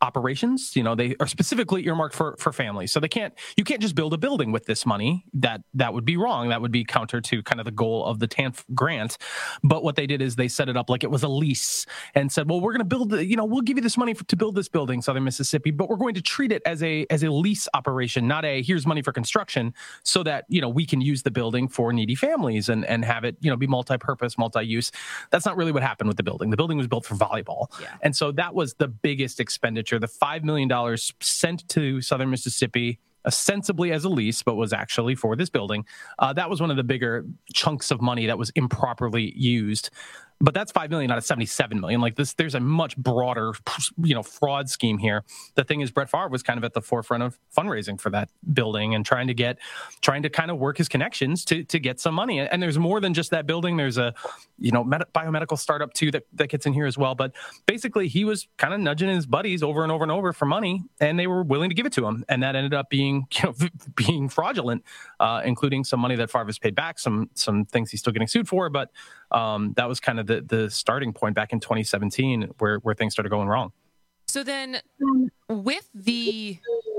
operations. You know, they are specifically earmarked for for families. So they can't you can't just build a building with this money. That that would be wrong. That would be counter to kind of the goal of the T A N F grant. But what they did is they set it up like it was a lease and said, well, we're going to build, the, you know, we'll give you this money for, to build this building, Southern Mississippi, but we're going to treat it as a as a lease operation, not a here's money for construction, so that, you know, we can use the building for needy families and and have it, you know, be multi-purpose, multi-use. That's not really what happened with the building. The building was built for volleyball. Yeah. And so that was the biggest expenditure. The five million dollars sent to Southern Mississippi ostensibly as a lease, but was actually for this building. Uh, that was one of the bigger chunks of money that was improperly used. But that's five million out of seventy-seven million. Like this, there's a much broader, you know, fraud scheme here. The thing is, Brett Favre was kind of at the forefront of fundraising for that building and trying to get, trying to kind of work his connections to to get some money. And there's more than just that building. There's a, you know, med- biomedical startup too that, that gets in here as well. But basically, he was kind of nudging his buddies over and over and over for money, and they were willing to give it to him. And that ended up being, you know, being fraudulent, uh, including some money that Favre has paid back, some some things he's still getting sued for, but. Um, that was kind of the, the starting point back in twenty seventeen where, where things started going wrong. So then with the,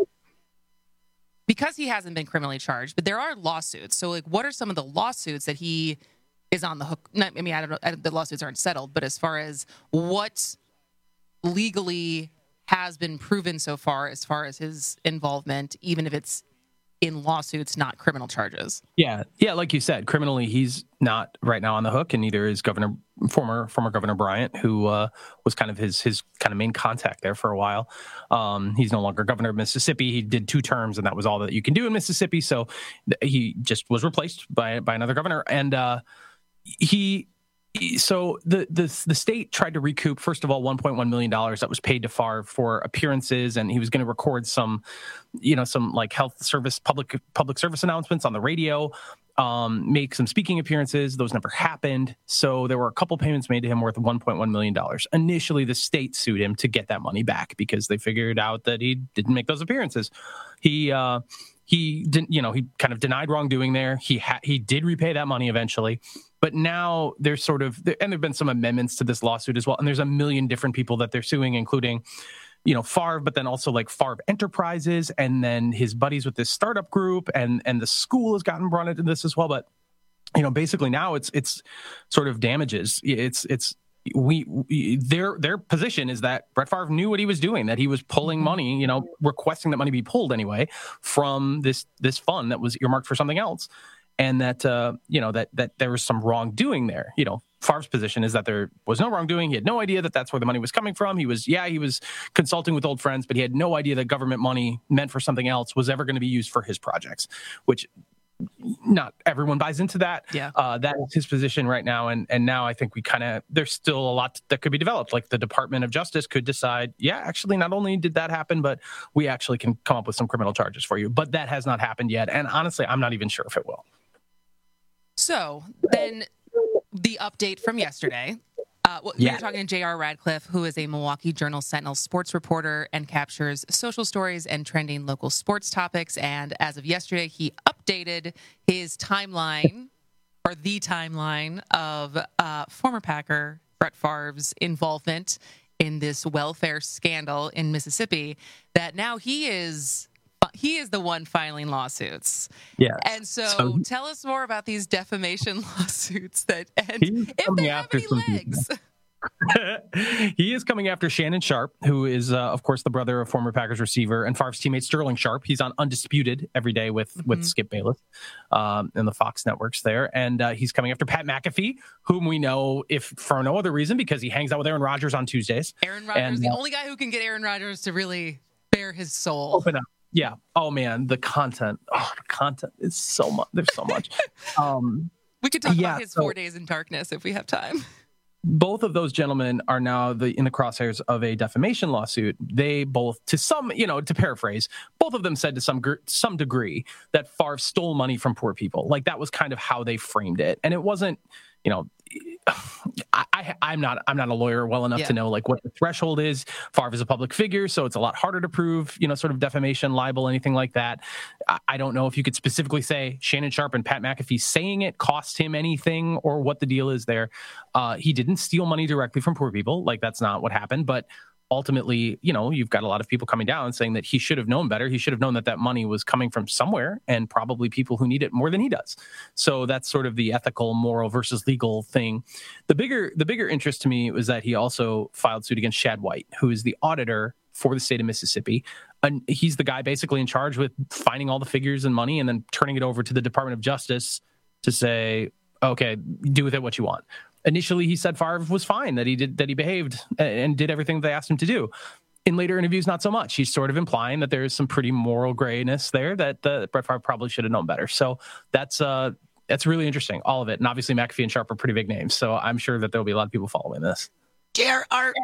because he hasn't been criminally charged, but there are lawsuits. So like, what are some of the lawsuits that he is on the hook? Not, I mean, I don't know, I, the lawsuits aren't settled, but as far as what legally has been proven so far, as far as his involvement, even if it's in lawsuits, not criminal charges. Yeah. Yeah. Like you said, criminally, he's not right now on the hook, and neither is Governor, former, former Governor Bryant, who uh, was kind of his, his kind of main contact there for a while. Um, he's no longer governor of Mississippi. He did two terms, and that was all that you can do in Mississippi. So he just was replaced by, by another governor. And uh, he, So the, the the state tried to recoup, first of all, one point one million dollars that was paid to Favre for appearances, and he was going to record some, you know, some like health service, public public service announcements on the radio, um, make some speaking appearances. Those never happened. So there were a couple payments made to him worth one point one million dollars. Initially, the state sued him to get that money back because they figured out that he didn't make those appearances. He uh, he didn't, you know, he kind of denied wrongdoing there. He ha- he did repay that money eventually. But now there's sort of, and there've been some amendments to this lawsuit as well. And there's a million different people that they're suing, including, you know, Favre, but then also like Favre Enterprises, and then his buddies with this startup group, and and the school has gotten brought into this as well. But, you know, basically now it's it's sort of damages. It's it's we, we their their position is that Brett Favre knew what he was doing, that he was pulling money, you know, requesting that money be pulled anyway from this this fund that was earmarked for something else. And that, uh, you know, that that there was some wrongdoing there. You know, Favre's position is that there was no wrongdoing. He had no idea that that's where the money was coming from. He was, yeah, he was consulting with old friends, but he had no idea that government money meant for something else was ever going to be used for his projects, which not everyone buys into that. Yeah. Uh, that is his position right now. And and now I think we kind of, there's still a lot that could be developed. Like the Department of Justice could decide, yeah, actually, not only did that happen, but we actually can come up with some criminal charges for you. But that has not happened yet. And honestly, I'm not even sure if it will. So then the update from yesterday, uh, well, Yeah. we were talking to J R Radcliffe, who is a Milwaukee Journal Sentinel sports reporter and captures social stories and trending local sports topics. And as of yesterday, he updated his timeline, or the timeline, of uh, former Packer Brett Favre's involvement in this welfare scandal in Mississippi, that now he is... He is the one filing lawsuits. Yeah. And so, So- tell us more about these defamation lawsuits that, and He's if coming they have after any some legs. He is coming after Shannon Sharp, who is, uh, of course, the brother of former Packers receiver and Favre's teammate Sterling Sharp. He's on Undisputed every day with Mm-hmm. with Skip Bayless um, and the Fox networks there. And uh, he's coming after Pat McAfee, whom we know, if for no other reason, because he hangs out with Aaron Rodgers on Tuesdays. Aaron Rodgers, And, the uh, only guy who can get Aaron Rodgers to really bare his soul. Open up. Yeah. Oh man, the content. Oh, the content is so much. There's so much. Um, We could talk yeah, about his so- Four Days in Darkness if we have time. Both of those gentlemen are now the, in the crosshairs of a defamation lawsuit. They both, to some, you know, to paraphrase, both of them said to some gr- some degree that Favre stole money from poor people. Like that was kind of how they framed it, and it wasn't, you know, I, I I'm not I'm not a lawyer well enough Yeah. to know like what the threshold is. Favre is a public figure, so it's a lot harder to prove, you know, sort of defamation, libel, anything like that. I, I don't know if you could specifically say Shannon Sharp and Pat McAfee saying it cost him anything or what the deal is there. Uh, he didn't steal money directly from poor people, like that's not what happened, but ultimately, you know, you've got a lot of people coming down and saying that he should have known better. He should have known that that money was coming from somewhere and probably people who need it more than he does. So that's sort of the ethical, moral versus legal thing. The bigger, the bigger interest to me was that he also filed suit against Shad White, who is the auditor for the state of Mississippi. And he's the guy basically in charge with finding all the figures and money and then turning it over to the Department of Justice to say, okay, do with it what you want. Initially, he said Favre was fine, that he did that he behaved and did everything they asked him to do. In later interviews, not so much. He's sort of implying that there's some pretty moral grayness there that uh, Brett Favre probably should have known better. So that's uh, that's really interesting, all of it. And obviously, McAfee and Sharp are pretty big names. So I'm sure that there'll be a lot of people following this. J R, are,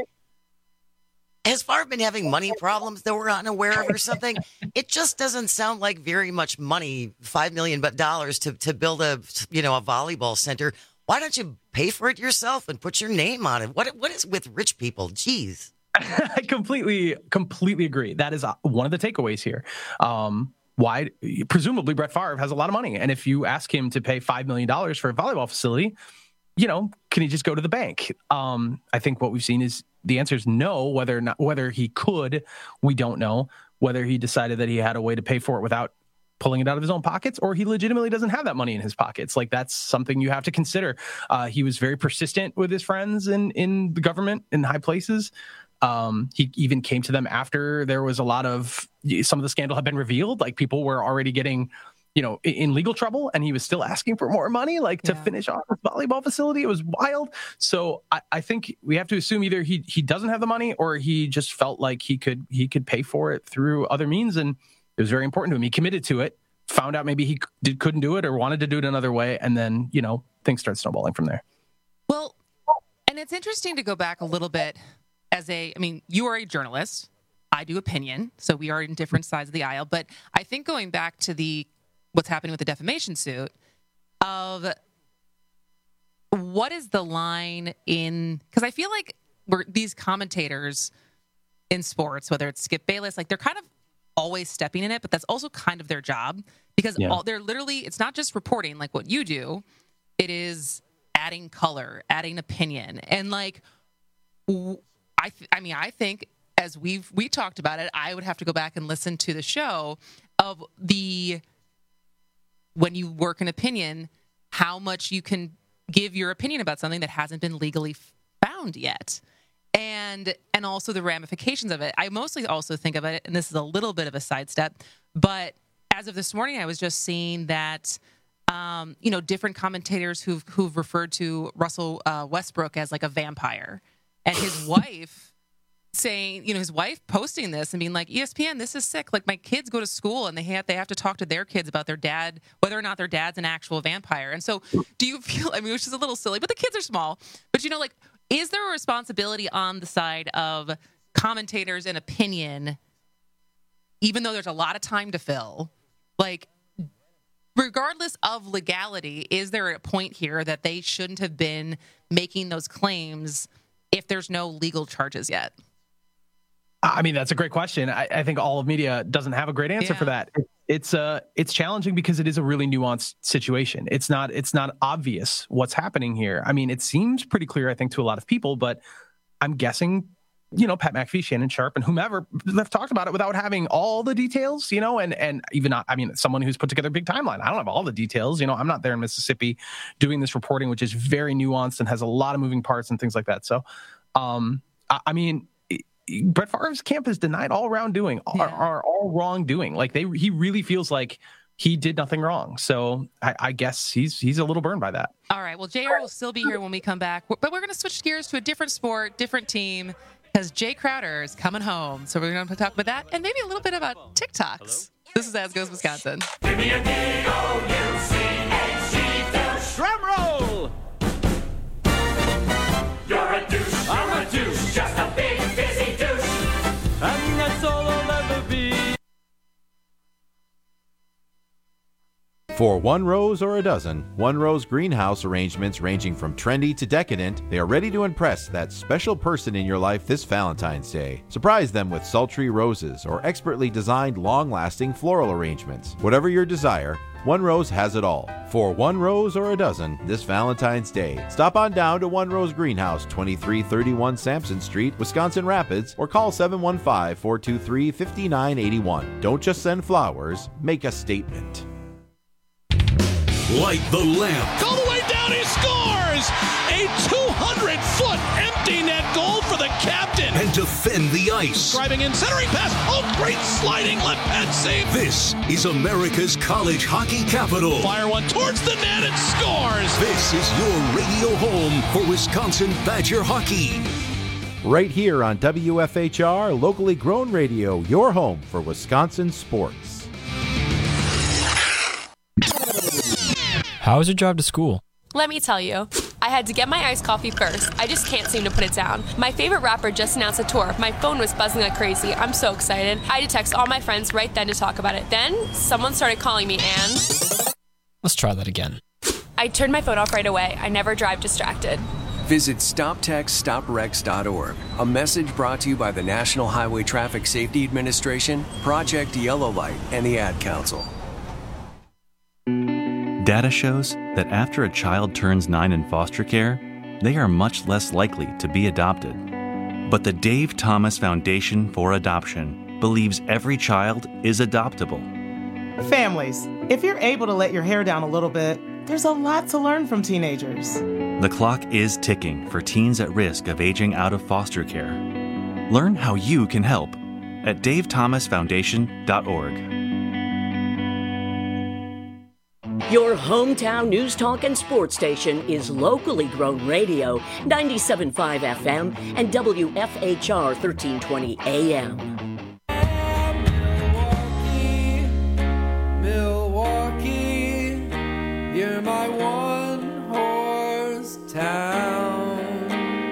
has Favre been having money problems that we're unaware of or something? It just doesn't sound like very much money, five million dollars to to build a you know a volleyball center. Why don't you pay for it yourself and put your name on it? What what is with rich people? Jeez. I completely, completely agree. That is one of the takeaways here. Um, why? Presumably, Brett Favre has a lot of money, and if you ask him to pay five million dollars for a volleyball facility, you know, can he just go to the bank? Um, I think what we've seen is the answer is no. Whether or not whether he could, we don't know. Whether he decided that he had a way to pay for it without pulling it out of his own pockets, or he legitimately doesn't have that money in his pockets. Like, that's something you have to consider. Uh, he was very persistent with his friends in, in the government in high places. Um, he even came to them after there was a lot of, some of the scandal had been revealed. Like, people were already getting, you know, in, in legal trouble, and he was still asking for more money, like to yeah. finish off his volleyball facility. It was wild. So I, I think we have to assume either he, he doesn't have the money, or he just felt like he could, he could pay for it through other means. And it was very important to him. He committed to it, found out maybe he did, couldn't do it or wanted to do it another way. And then, you know, things start snowballing from there. Well, and it's interesting to go back a little bit as a, I mean, you are a journalist. I do opinion. So we are in different sides of the aisle. But I think going back to the, what's happening with the defamation suit of what is the line in, because I feel like we're, these commentators in sports, whether it's Skip Bayless, like they're kind of always stepping in it, but that's also kind of their job, because yeah. all, they're literally, it's not just reporting like what you do, it is adding color, adding opinion. And like, I, th- I mean, I think as we've, we talked about it, I would have to go back and listen to the show of the, when you work an opinion, how much you can give your opinion about something that hasn't been legally found yet. And and also the ramifications of it. I mostly also think of it, and this is a little bit of a sidestep, but as of this morning, I was just seeing that, um, you know, different commentators who've who've referred to Russell uh, Westbrook as like a vampire, and his wife saying, you know, his wife posting this and being like, E S P N, this is sick. Like, my kids go to school and they have they have to talk to their kids about their dad, whether or not their dad's an actual vampire. And so, do you feel? I mean, which is a little silly, but the kids are small. But you know, like, is there a responsibility on the side of commentators and opinion, even though there's a lot of time to fill? Like, regardless of legality, is there a point here that they shouldn't have been making those claims if there's no legal charges yet? I mean, that's a great question. I, I think all of media doesn't have a great answer yeah. for that. It's uh, it's challenging because it is a really nuanced situation. It's not it's not obvious what's happening here. I mean, it seems pretty clear, I think, to a lot of people, but I'm guessing, you know, Pat McAfee, Shannon Sharp, and whomever have talked about it without having all the details, you know, and and even not, I mean, someone who's put together a big timeline. I don't have all the details, you know, I'm not there in Mississippi doing this reporting, which is very nuanced and has a lot of moving parts and things like that. So, um, I, I mean, Brett Favre's camp has denied all wrongdoing, yeah. are, are all wrongdoing. Like, they, he really feels like he did nothing wrong. So I, I guess he's he's a little burned by that. All right. Well, J R will still be here when we come back, but we're going to switch gears to a different sport, different team, because Jay Crowder is coming home. So we're going to talk about that and maybe a little bit about TikToks. Hello? This is As Goes Wisconsin. Give me a D O U C H E drum roll. You're a douche. I'm a douche. Just a big busy douche. And that's all I'll ever be. For one rose or a dozen, One Rose greenhouse arrangements ranging from trendy to decadent, they are ready to impress that special person in your life this Valentine's Day. Surprise them with sultry roses or expertly designed long-lasting floral arrangements. Whatever your desire, One Rose has it all. For one rose or a dozen this Valentine's Day, stop on down to One Rose Greenhouse, twenty-three thirty-one Sampson Street, Wisconsin Rapids, or call seven one five, four two three, five nine eight one. Don't just send flowers, make a statement. Light the lamp. All the way down, he scores! A two hundred foot empty net goal for the captain. And defend the ice. Driving in, centering pass. Oh, great sliding left pad save. This is America's college hockey capital. Fire one towards the net and scores. This is your radio home for Wisconsin Badger hockey. Right here on W F H R, locally grown radio, your home for Wisconsin sports. How was your drive to school? Let me tell you. I had to get my iced coffee first. I just can't seem to put it down. My favorite rapper just announced a tour. My phone was buzzing like crazy. I'm so excited. I had to text all my friends right then to talk about it. Then, someone started calling me and... Let's try that again. I turned my phone off right away. I never drive distracted. Visit stop text stop wrecks dot org. A message brought to you by the National Highway Traffic Safety Administration, Project Yellow Light, and the Ad Council. Data shows that after a child turns nine in foster care, they are much less likely to be adopted. But the Dave Thomas Foundation for Adoption believes every child is adoptable. Families, if you're able to let your hair down a little bit, there's a lot to learn from teenagers. The clock is ticking for teens at risk of aging out of foster care. Learn how you can help at dave thomas foundation dot org. Your hometown news talk and sports station is locally grown radio, ninety-seven point five F M and W F H R thirteen twenty A M. Milwaukee, you're my one horse town.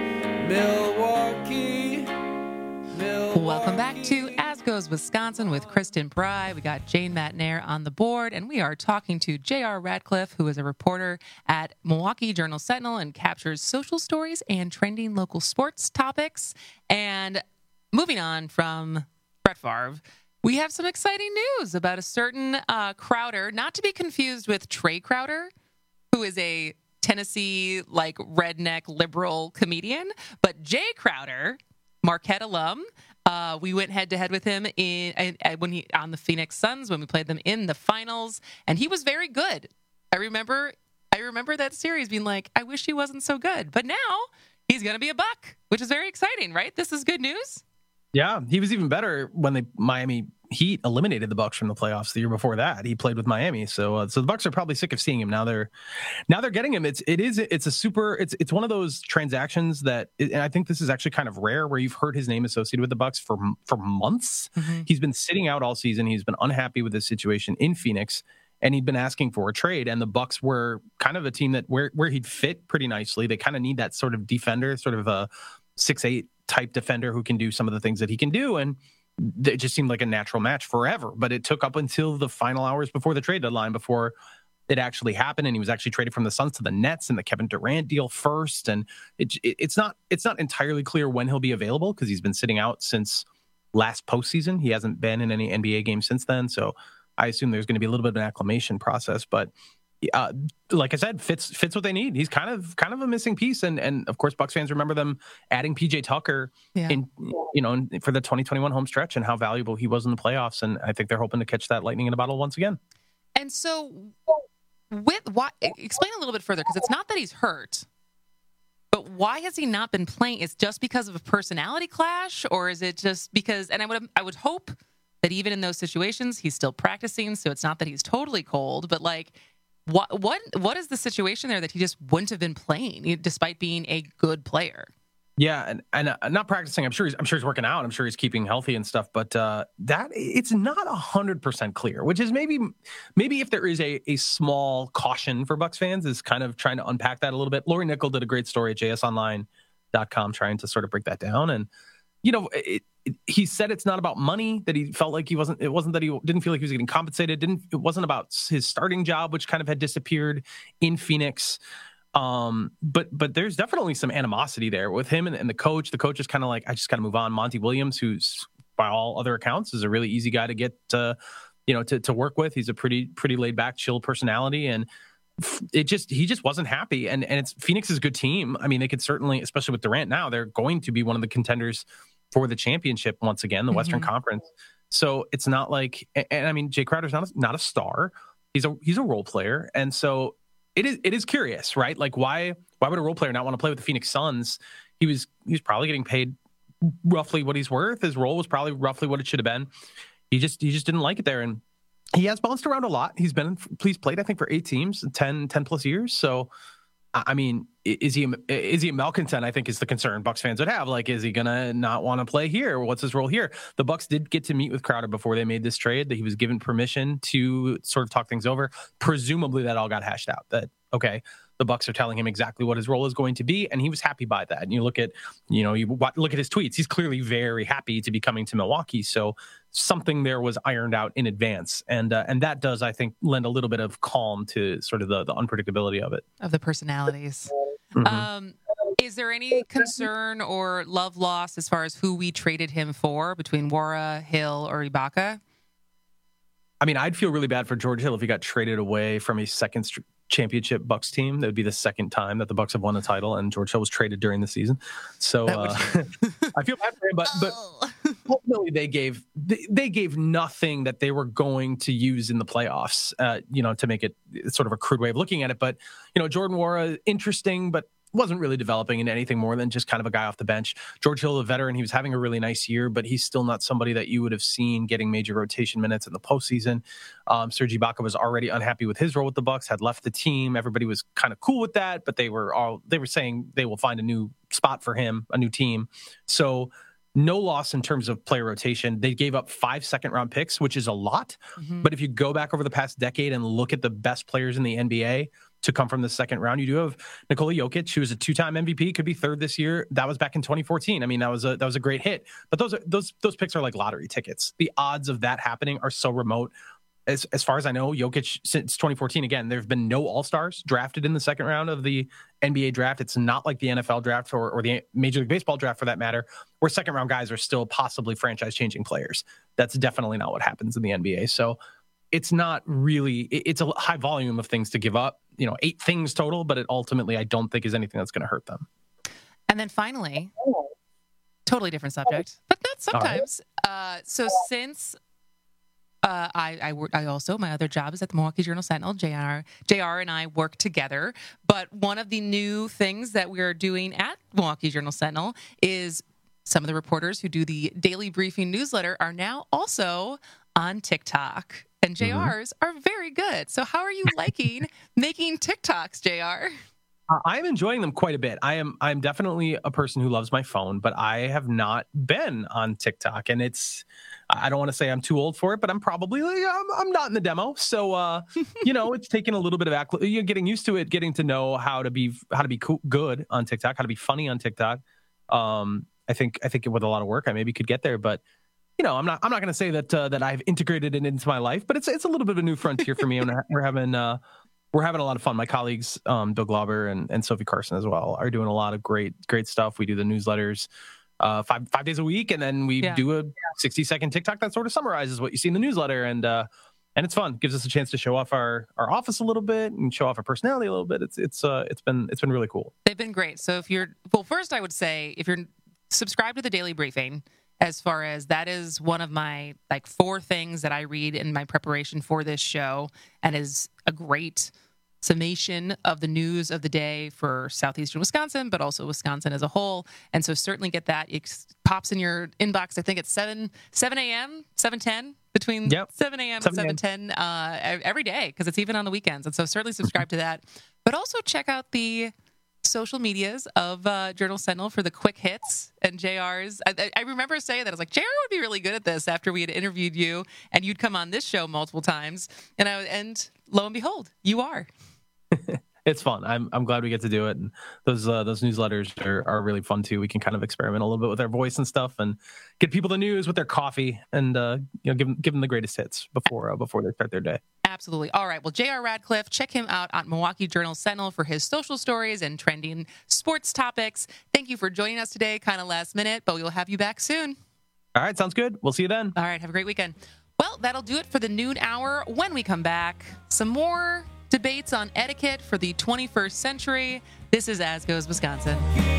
Milwaukee, Milwaukee. Welcome back to As Goes Wisconsin with Kristen Bry. We got Jane Matnair on the board, and we are talking to J R Radcliffe, who is a reporter at Milwaukee Journal-Sentinel and captures social stories and trending local sports topics. And moving on from Brett Favre, we have some exciting news about a certain uh, Crowder, not to be confused with Trey Crowder, who is a Tennessee, like, redneck liberal comedian, but Jay Crowder, Marquette alum. Uh, we went head to head with him in, in, in when he on the Phoenix Suns when we played them in the finals, and he was very good. I remember, I remember that series being like, I wish he wasn't so good, but now he's going to be a Buck, which is very exciting, right? This is good news. Yeah, he was even better when the Miami Heat eliminated the Bucks from the playoffs the year before that. He played with Miami, so uh, so the Bucks are probably sick of seeing him. Now they're now they're getting him. It's it is it's a super it's it's one of those transactions that, and I think this is actually kind of rare, where you've heard his name associated with the Bucks for for months. Mm-hmm. He's been sitting out all season. He's been unhappy with his situation in Phoenix, and he'd been asking for a trade. And the Bucks were kind of a team that where where he'd fit pretty nicely. They kind of need that sort of defender, sort of a six eight type defender who can do some of the things that he can do, and it just seemed like a natural match forever. But it took up until the final hours before the trade deadline before it actually happened, and he was actually traded from the Suns to the Nets in the Kevin Durant deal first. And it, it, it's not it's not entirely clear when he'll be available because he's been sitting out since last postseason. He hasn't been in any N B A games since then, so I assume there's going to be a little bit of an acclimation process. But Uh, like I said, fits fits what they need. He's kind of kind of a missing piece, and and of course, Bucks fans remember them adding P J Tucker yeah. in you know for the twenty twenty-one home stretch and how valuable he was in the playoffs. And I think they're hoping to catch that lightning in a bottle once again. And so, with why? Explain a little bit further, because it's not that he's hurt, but why has he not been playing? Is it just because of a personality clash, or is it just because? And I would I would hope that even in those situations, he's still practicing, so it's not that he's totally cold, but like. What what what is the situation there that he just wouldn't have been playing despite being a good player? Yeah, and and uh, not practicing. I'm sure he's I'm sure he's working out. I'm sure he's keeping healthy and stuff. But uh, that it's not a hundred percent clear. Which is maybe maybe if there is a a small caution for Bucks fans, is kind of trying to unpack that a little bit. Lori Nickel did a great story at j s online dot com trying to sort of break that down. And you know, it, it, he said it's not about money, that he felt like he wasn't, it wasn't that he didn't feel like he was getting compensated. Didn't, it wasn't about his starting job, which kind of had disappeared in Phoenix. Um, but, but there's definitely some animosity there with him and, and the coach. The coach is kind of like, I just got to move on. Monty Williams, who's by all other accounts is a really easy guy to get, uh, you know, to to work with. He's a pretty pretty laid back, chill personality, and it just he just wasn't happy. And and it's Phoenix is a good team. I mean, they could certainly, especially with Durant now, they're going to be one of the contenders for the championship once again, the mm-hmm. Western Conference. So it's not like, and, and I mean, Jay Crowder's not a, not a star. He's a he's a role player, and so it is it is curious, right? Like why why would a role player not want to play with the Phoenix Suns? He was he was probably getting paid roughly what he's worth. His role was probably roughly what it should have been. He just he just didn't like it there, and he has bounced around a lot. He's been he's played I think for eight teams, ten, ten plus years. So I mean, is he is he a malcontent? I think is the concern Bucks fans would have. Like, is he gonna not want to play here? What's his role here? The Bucks did get to meet with Crowder before they made this trade. That he was given permission to sort of talk things over. Presumably, that all got hashed out. That okay, the Bucks are telling him exactly what his role is going to be, and he was happy by that. And you look at, you know, you look at his tweets. He's clearly very happy to be coming to Milwaukee. So something there was ironed out in advance, and uh, and that does, I think, lend a little bit of calm to sort of the the unpredictability of it, of the personalities. Mm-hmm. Um, is there any concern or love lost as far as who we traded him for between Nwora, Hill, or Ibaka? I mean, I'd feel really bad for George Hill if he got traded away from a second st- championship Bucks team. That would be the second time that the Bucks have won a title, and George Hill was traded during the season. So uh, I feel bad for him, but but ultimately they gave they, they gave nothing that they were going to use in the playoffs. Uh, you know, to make it sort of a crude way of looking at it. But you know, Jordan Nwora, interesting, but wasn't really developing into anything more than just kind of a guy off the bench. George Hill, a veteran, he was having a really nice year, but he's still not somebody that you would have seen getting major rotation minutes in the postseason. Um, Serge Ibaka was already unhappy with his role with the Bucks, had left the team. Everybody was kind of cool with that, but they were all they were saying they will find a new spot for him, a new team. So no loss in terms of player rotation. They gave up five second round picks, which is a lot. Mm-hmm. But if you go back over the past decade and look at the best players in the N B A to come from the second round, you do have Nikola Jokic, who is a two-time M V P, could be third this year. That was back in twenty fourteen. I mean, that was a that was a great hit. But those are, those those picks are like lottery tickets. The odds of that happening are so remote. As as far as I know, Jokic since twenty fourteen, again, there have been no All-Stars drafted in the second round of the N B A draft. It's not like the N F L draft or, or the Major League Baseball draft for that matter, where second round guys are still possibly franchise-changing players. That's definitely not what happens in the N B A. So it's not really, it's a high volume of things to give up, you know, eight things total, but it ultimately, I don't think is anything that's going to hurt them. And then finally, totally different subject, but not sometimes. Right. Uh, so since uh, I, I, work, I also, my other job is at the Milwaukee Journal Sentinel, J R, J R and I work together. But one of the new things that we're doing at Milwaukee Journal Sentinel is some of the reporters who do the daily briefing newsletter are now also on TikTok. And J Rs mm-hmm. are very good. So how are you liking making TikToks, J R? Uh, I'm enjoying them quite a bit. I am I'm definitely a person who loves my phone, but I have not been on TikTok. And it's, I don't want to say I'm too old for it, but I'm probably, like, I'm, I'm not in the demo. So, uh, you know, it's taken a little bit of, acc- you're getting used to it, getting to know how to be, how to be cool, good on TikTok, how to be funny on TikTok. Um, I think, I think with a lot of work, I maybe could get there, but you know, I'm not. I'm not going to say that uh, that I've integrated it into my life, but it's it's a little bit of a new frontier for me, and we're having uh, we're having a lot of fun. My colleagues, um, Bill Glauber and, and Sophie Carson as well, are doing a lot of great great stuff. We do the newsletters uh, five five days a week, and then we yeah. do a sixty second TikTok that sort of summarizes what you see in the newsletter, and uh, and it's fun. Gives us a chance to show off our, our office a little bit and show off our personality a little bit. It's it's uh, it's been it's been really cool. They've been great. So if you're well, first I would say if you're subscribed to the Daily Briefing. As far as that is one of my like four things that I read in my preparation for this show and is a great summation of the news of the day for Southeastern Wisconsin, but also Wisconsin as a whole. And so certainly get that. It pops in your inbox. I think it's seven a.m., seven ten, between yep. seven a.m. and seven ten uh, every day, because it's even on the weekends. And so certainly subscribe to that. But also check out the social medias of uh, Journal Sentinel for the quick hits and J R's. I, I remember saying that. I was like, J R would be really good at this after we had interviewed you and you'd come on this show multiple times. And I and lo and behold, you are. It's fun. I'm I'm glad we get to do it. And those uh, those newsletters are, are really fun too. We can kind of experiment a little bit with our voice and stuff and get people the news with their coffee and uh, you know give them, give them the greatest hits before uh, before they start their day. Absolutely. All right. Well, J R Radcliffe, check him out on Milwaukee Journal Sentinel for his social stories and trending sports topics. Thank you for joining us today. Kind of last minute, but we will have you back soon. All right. Sounds good. We'll see you then. All right. Have a great weekend. Well, that'll do it for the noon hour. When we come back, some more debates on etiquette for the twenty-first century. This is As Goes Wisconsin.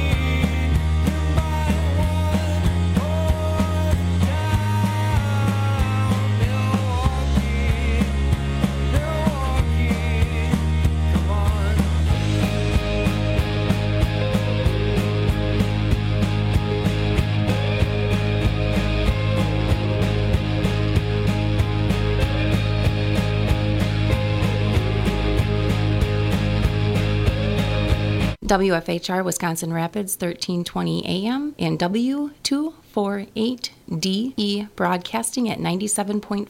W F H R Wisconsin Rapids, thirteen twenty A M, and W two forty-eight D E broadcasting at ninety-seven point